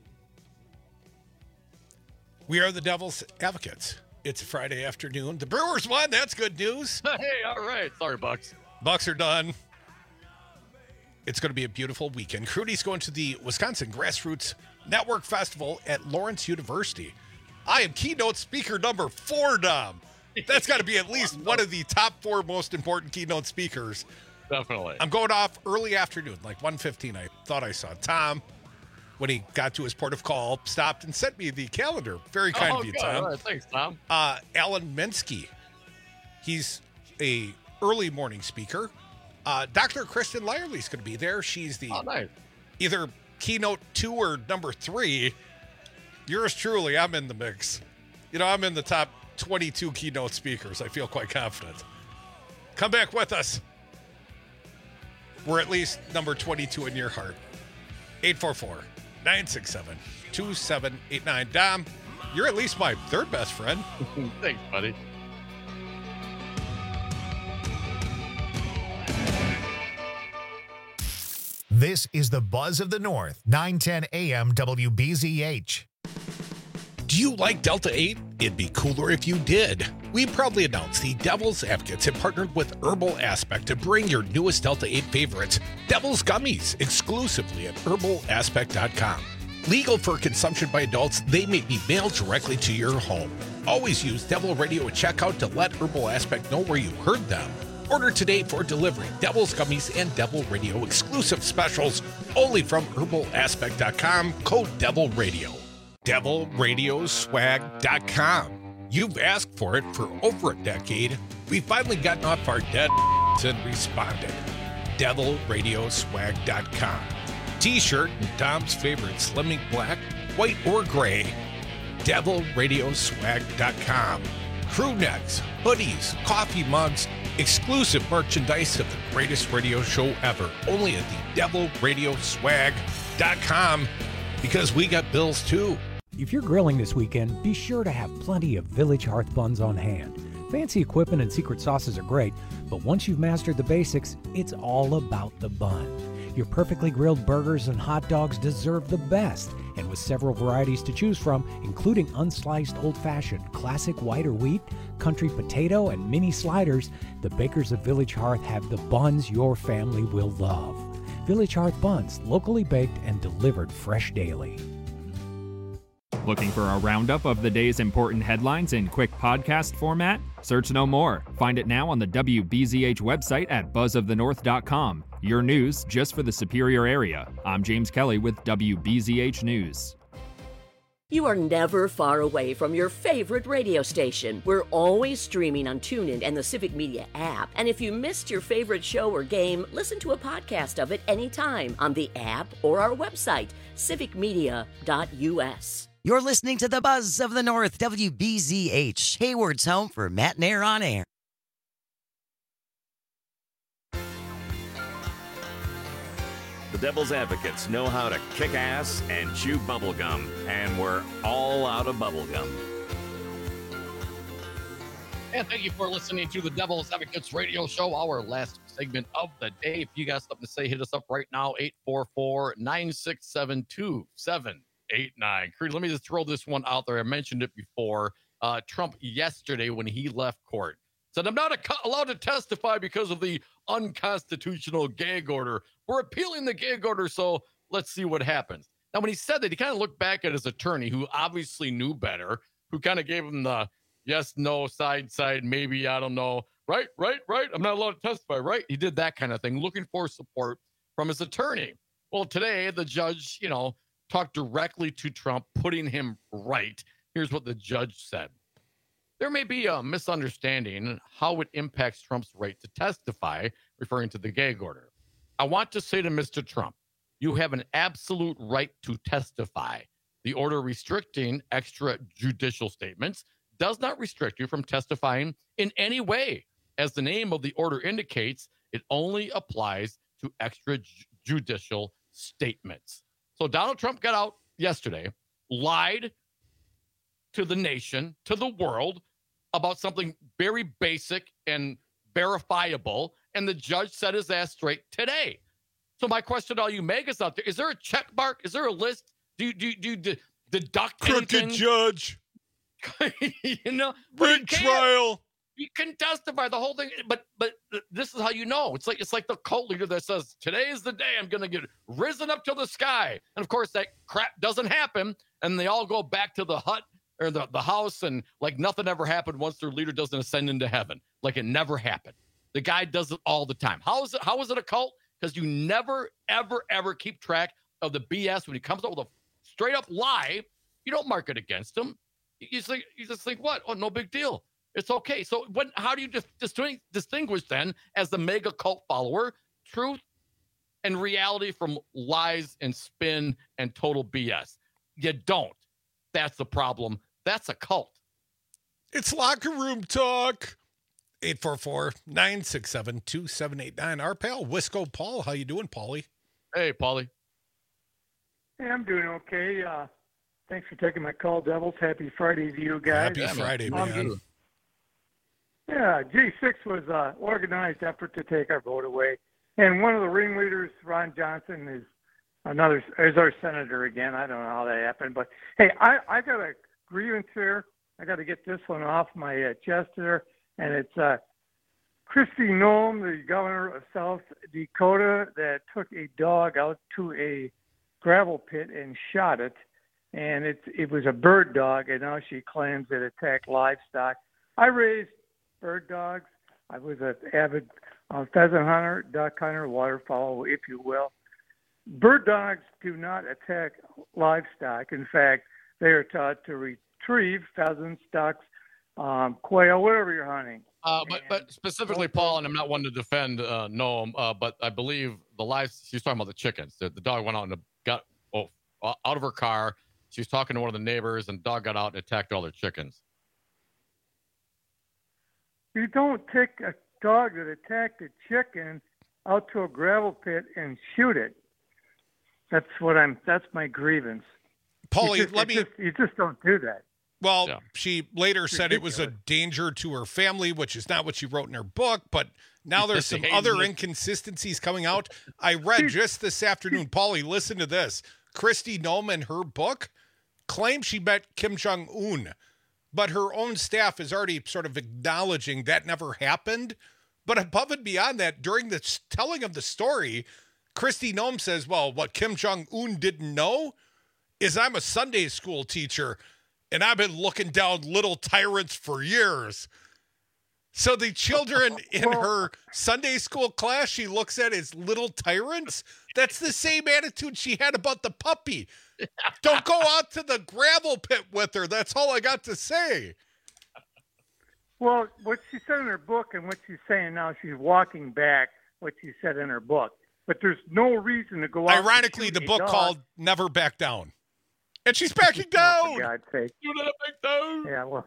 S19: We are the Devil's Advocates. It's a Friday afternoon. The Brewers won. That's good news.
S18: Hey, all right. Sorry, Bucks.
S19: Bucks are done. It's going to be a beautiful weekend. Crudy's going to the Wisconsin Grassroots Network Festival at Lawrence University. I am keynote speaker number four, Dom. That's got to be at least one of the top four most important keynote speakers.
S18: Definitely.
S19: I'm going off early afternoon, like one fifteen. I thought I saw Tom, when he got to his port of call, stopped and sent me the calendar. Very kind
S18: oh,
S19: of you,
S18: good.
S19: Tom.
S18: All right. Thanks, Tom.
S19: Uh, Alan Minsky. He's a early morning speaker. Uh, Doctor Kristen Lyerly's going to be there. She's the
S18: oh, nice.
S19: either keynote two or number three. Yours truly, I'm in the mix. You know, I'm in the top twenty-two keynote speakers. I feel quite confident. Come back with us. We're at least number twenty-two in your heart. eight four four, nine six seven, two seven eight nine. Dom, you're at least my third best friend.
S18: Thanks, buddy.
S1: This is the Buzz of the North, nine ten A M W B Z H.
S19: Do you like Delta eight? It'd be cooler if you did. We proudly announce the Devil's Advocates have partnered with Herbal Aspect to bring your newest Delta eight favorites, Devil's Gummies, exclusively at herbal aspect dot com. Legal for consumption by adults, they may be mailed directly to your home. Always use Devil Radio at checkout to let Herbal Aspect know where you heard them. Order today for delivery. Devil's Gummies and Devil Radio exclusive specials only from herbal aspect dot com, code Devil Radio. devil radio swag dot com. You've asked for it for over a decade. We've finally gotten off our dead and responded. devil radio swag dot com. T-shirt and Tom's favorite Slimming Black, white or gray. devil radio swag dot com. Crew necks, hoodies, coffee mugs, exclusive merchandise of the greatest radio show ever. Only at the devil radio swag dot com, because we got bills too.
S12: If you're grilling this weekend, be sure to have plenty of Village Hearth buns on hand. Fancy equipment and secret sauces are great, but once you've mastered the basics, it's all about the bun. Your perfectly grilled burgers and hot dogs deserve the best, and with several varieties to choose from, including unsliced old-fashioned, classic white or wheat, country potato, and mini sliders, the bakers of Village Hearth have the buns your family will love. Village Hearth buns, locally baked and delivered fresh daily.
S6: Looking for a roundup of the day's important headlines in quick podcast format? Search no more. Find it now on the W B Z H website at buzz of the north dot com. Your news just for the Superior area. I'm James Kelly with W B Z H News.
S13: You are never far away from your favorite radio station. We're always streaming on TuneIn and the Civic Media app. And if you missed your favorite show or game, listen to a podcast of it anytime on the app or our website, civic media dot u s.
S14: You're listening to the Buzz of the North, W B Z H, Hayward's home for Matt and Air on Air.
S25: The Devil's Advocates know how to kick ass and chew bubblegum, and we're all out of bubblegum.
S18: And thank you for listening to the Devil's Advocates radio show, our last segment of the day. If you got something to say, hit us up right now, eight four four, nine six seven, two seven eight nine. Creed, let me just throw this one out there. I mentioned it before. Uh, Trump yesterday, when he left court, said, I'm not a- allowed to testify because of the unconstitutional gag order. We're appealing the gag order, so let's see what happens. Now, when he said that, he kind of looked back at his attorney, who obviously knew better, who kind of gave him the yes, no, side, side, maybe, I don't know. Right, right, right. I'm not allowed to testify, right? He did that kind of thing, looking for support from his attorney. Well, today, the judge, you know, talked directly to Trump, putting him right. Here's what the judge said. There may be a misunderstanding how it impacts Trump's right to testify, referring to the gag order. I want to say to Mister Trump, you have an absolute right to testify. The order restricting extrajudicial statements does not restrict you from testifying in any way. As the name of the order indicates, it only applies to extrajudicial statements. So Donald Trump got out yesterday, lied to the nation, to the world, about something very basic and verifiable, and the judge set his ass straight today. So my question to all you megas out there, is there a check mark? Is there a list? Do you, do you, do you d- deduct
S19: Crooked
S18: anything?
S19: judge.
S18: You know?
S19: Rig trial.
S18: You can testify the whole thing, but but this is how you know. It's like it's like the cult leader that says, today is the day I'm going to get risen up to the sky. And, of course, that crap doesn't happen, and they all go back to the hut or the, the house, and like nothing ever happened once their leader doesn't ascend into heaven. Like it never happened. The guy does it all the time. How is it, how is it a cult? Because you never, ever, ever keep track of the B S. When he comes up with a straight-up lie, you don't mark it against him. You just think, you just think, what? Oh, no big deal. It's okay. So what? How do you dis- dis- distinguish then, as the mega cult follower, truth and reality from lies and spin and total B S? You don't. That's the problem. That's a cult.
S19: It's locker room talk. eight four four, nine six seven, two seven eight nine. Our pal, Wisco Paul. How you doing, Paulie?
S18: Hey, Paulie.
S16: Hey, I'm doing okay. Uh, thanks for taking my call, Devils. Happy Friday to you guys.
S19: Happy Friday, man.
S16: Um, yeah, G six was an organized effort to take our vote away. And one of the ringleaders, Ron Johnson, is another is our senator again. I don't know how that happened. But, hey, I, I got a grievance here I got to get this one off my uh, chest there, and it's uh, Kristi Noem, the governor of South Dakota, that took a dog out to a gravel pit and shot it, and it it was a bird dog, and now she claims it attacked livestock. I raised bird dogs. I was an avid uh, pheasant hunter, duck hunter, waterfowl, if you will. Bird dogs do not attack livestock. In fact, they are taught to retrieve pheasants, ducks, um, quail, whatever you're hunting.
S18: Uh, but but specifically, Paul, and I'm not one to defend uh, Noam, uh, but I believe the live. She's talking about the chickens. The, the dog went out and got oh, out of her car. She was talking to one of the neighbors, and the dog got out and attacked all their chickens.
S16: You don't take a dog that attacked a chicken out to a gravel pit and shoot it. That's what I'm. That's my grievance.
S19: Paulie,
S16: you just,
S19: let me.
S16: Just, you just don't do that.
S19: Well,
S16: yeah.
S19: she later said it was a danger to her family, which is not what she wrote in her book. But now there's some other inconsistencies coming out. I read just this afternoon. Paulie, listen to this. Kristi Noem in her book claims she met Kim Jong-un, but her own staff is already sort of acknowledging that never happened. But above and beyond that, during the telling of the story, Kristi Noem says, well, what Kim Jong-un didn't know is I'm a Sunday school teacher, and I've been looking down Little Tyrants for years. So the children in her Sunday school class she looks at as little tyrants. That's the same attitude she had about the puppy. Don't go out to the gravel pit with her. That's all I got to say.
S16: Well, what she said in her book and what she's saying now, she's walking back what she said in her book. But there's no reason to go out.
S19: Ironically, the book dog. called Never Back Down. And she's backing down.
S16: Oh, for God's sake.
S18: You never back down.
S16: Yeah, well.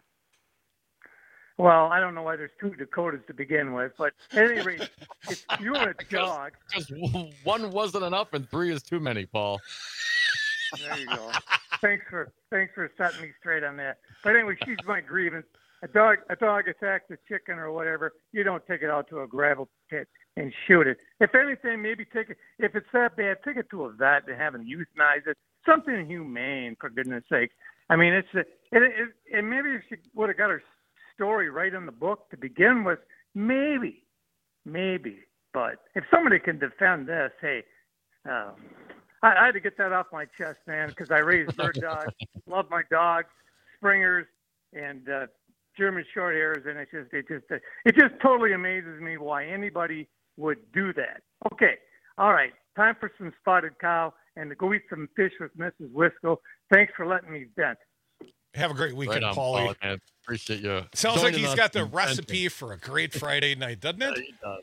S16: Well, I don't know why there's two Dakotas to begin with, but at any rate, if you and a dog.
S18: Because one wasn't enough and three is too many, Paul.
S16: There you go. Thanks for thanks for setting me straight on that. But anyway, she's my grievance. A dog a dog attacks a chicken or whatever, you don't take it out to a gravel pit and shoot it. If anything, maybe take it. If it's that bad, take it to a vet and have them euthanize it. Something humane, for goodness sake. I mean, it's a, it, it, and maybe if she would have got her story right in the book to begin with, maybe, maybe. But if somebody can defend this, hey, um, I, I had to get that off my chest, man, because I raised bird dogs, love my dogs, Springers, and uh, German short hairs, and it just, it just, it just totally amazes me why anybody would do that. Okay, all right, time for some spotted cow and to go eat some fish with Missus Wisco. Thanks for letting me vent.
S19: Have a great weekend,
S18: right on,
S19: Paulie.
S18: Paul, man. Appreciate you.
S19: Sounds like he's got the recipe for a great Friday night, doesn't it?
S18: Yeah, he does.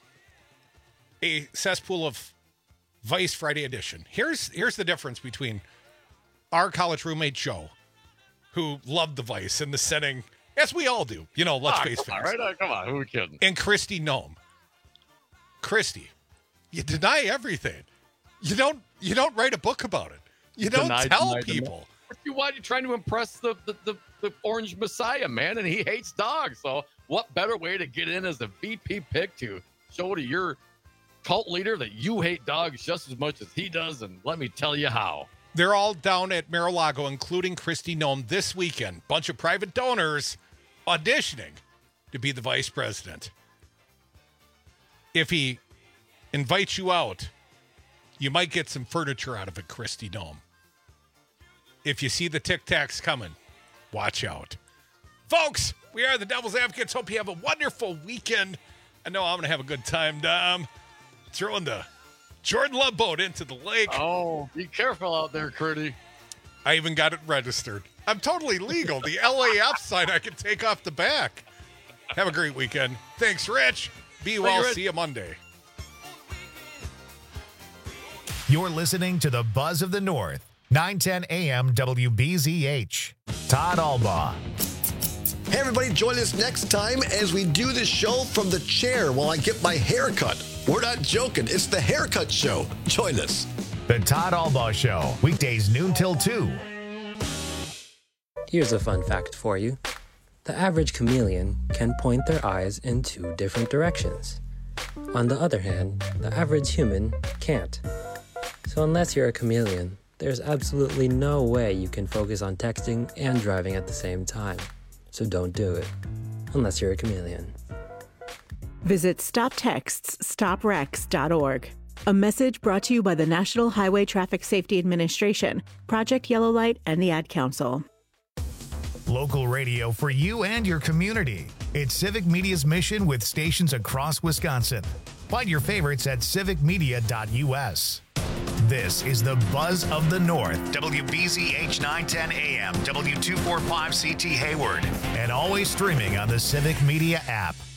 S19: A cesspool of Vice Friday edition. Here's here's the difference between our college roommate Joe, who loved the Vice in the setting, as we all do. You know, let's
S18: ah,
S19: face
S18: come
S19: facts.
S18: On, right? Come on, who are we kidding?
S19: And Kristi Noem. Kristi, you deny everything. You don't you don't write a book about it. You don't
S18: Deny,
S19: tell
S18: deny,
S19: people.
S18: Deny. Why are you trying to impress the, the, the, the orange messiah, man? And he hates dogs. So what better way to get in as a V P pick to show to your cult leader that you hate dogs just as much as he does? And let me tell you how.
S19: They're all down at Mar-a-Lago, including Kristi Noem, this weekend. Bunch of private donors auditioning to be the vice president. If he invites you out, you might get some furniture out of it, Kristi Noem. If you see the Tic Tacs coming, watch out. Folks, we are the Devil's Advocates. Hope you have a wonderful weekend. I know I'm going to have a good time, Dom. Throwing the Jordan Love boat into the lake.
S18: Oh, be careful out there, Curdy.
S19: I even got it registered. I'm totally legal. The L A F sign I can take off the back. Have a great weekend. Thanks, Rich. Be well.
S18: Rich.
S19: See you Monday.
S1: You're listening to the Buzz of the North, nine ten A M W B Z H. Todd Albaugh.
S15: Hey, everybody, join us next time as we do the show from the chair while I get my hair cut. We're not joking. It's the Haircut Show. Join us.
S1: The Todd Albaugh Show, weekdays noon till two.
S17: Here's a fun fact for you. The average chameleon can point their eyes in two different directions. On the other hand, the average human can't. So unless you're a chameleon, there's absolutely no way you can focus on texting and driving at the same time. so don't do it. Unless you're a chameleon.
S3: Visit stop texts stop wrecks dot org. A message brought to you by the National Highway Traffic Safety Administration, Project Yellow Light, and the Ad Council.
S1: Local radio for you and your community. It's Civic Media's mission with stations across Wisconsin. Find your favorites at civic media dot u s. This is the Buzz of the North, W B Z H nine ten A M, W two forty-five C T Hayward, and always streaming on the Civic Media app.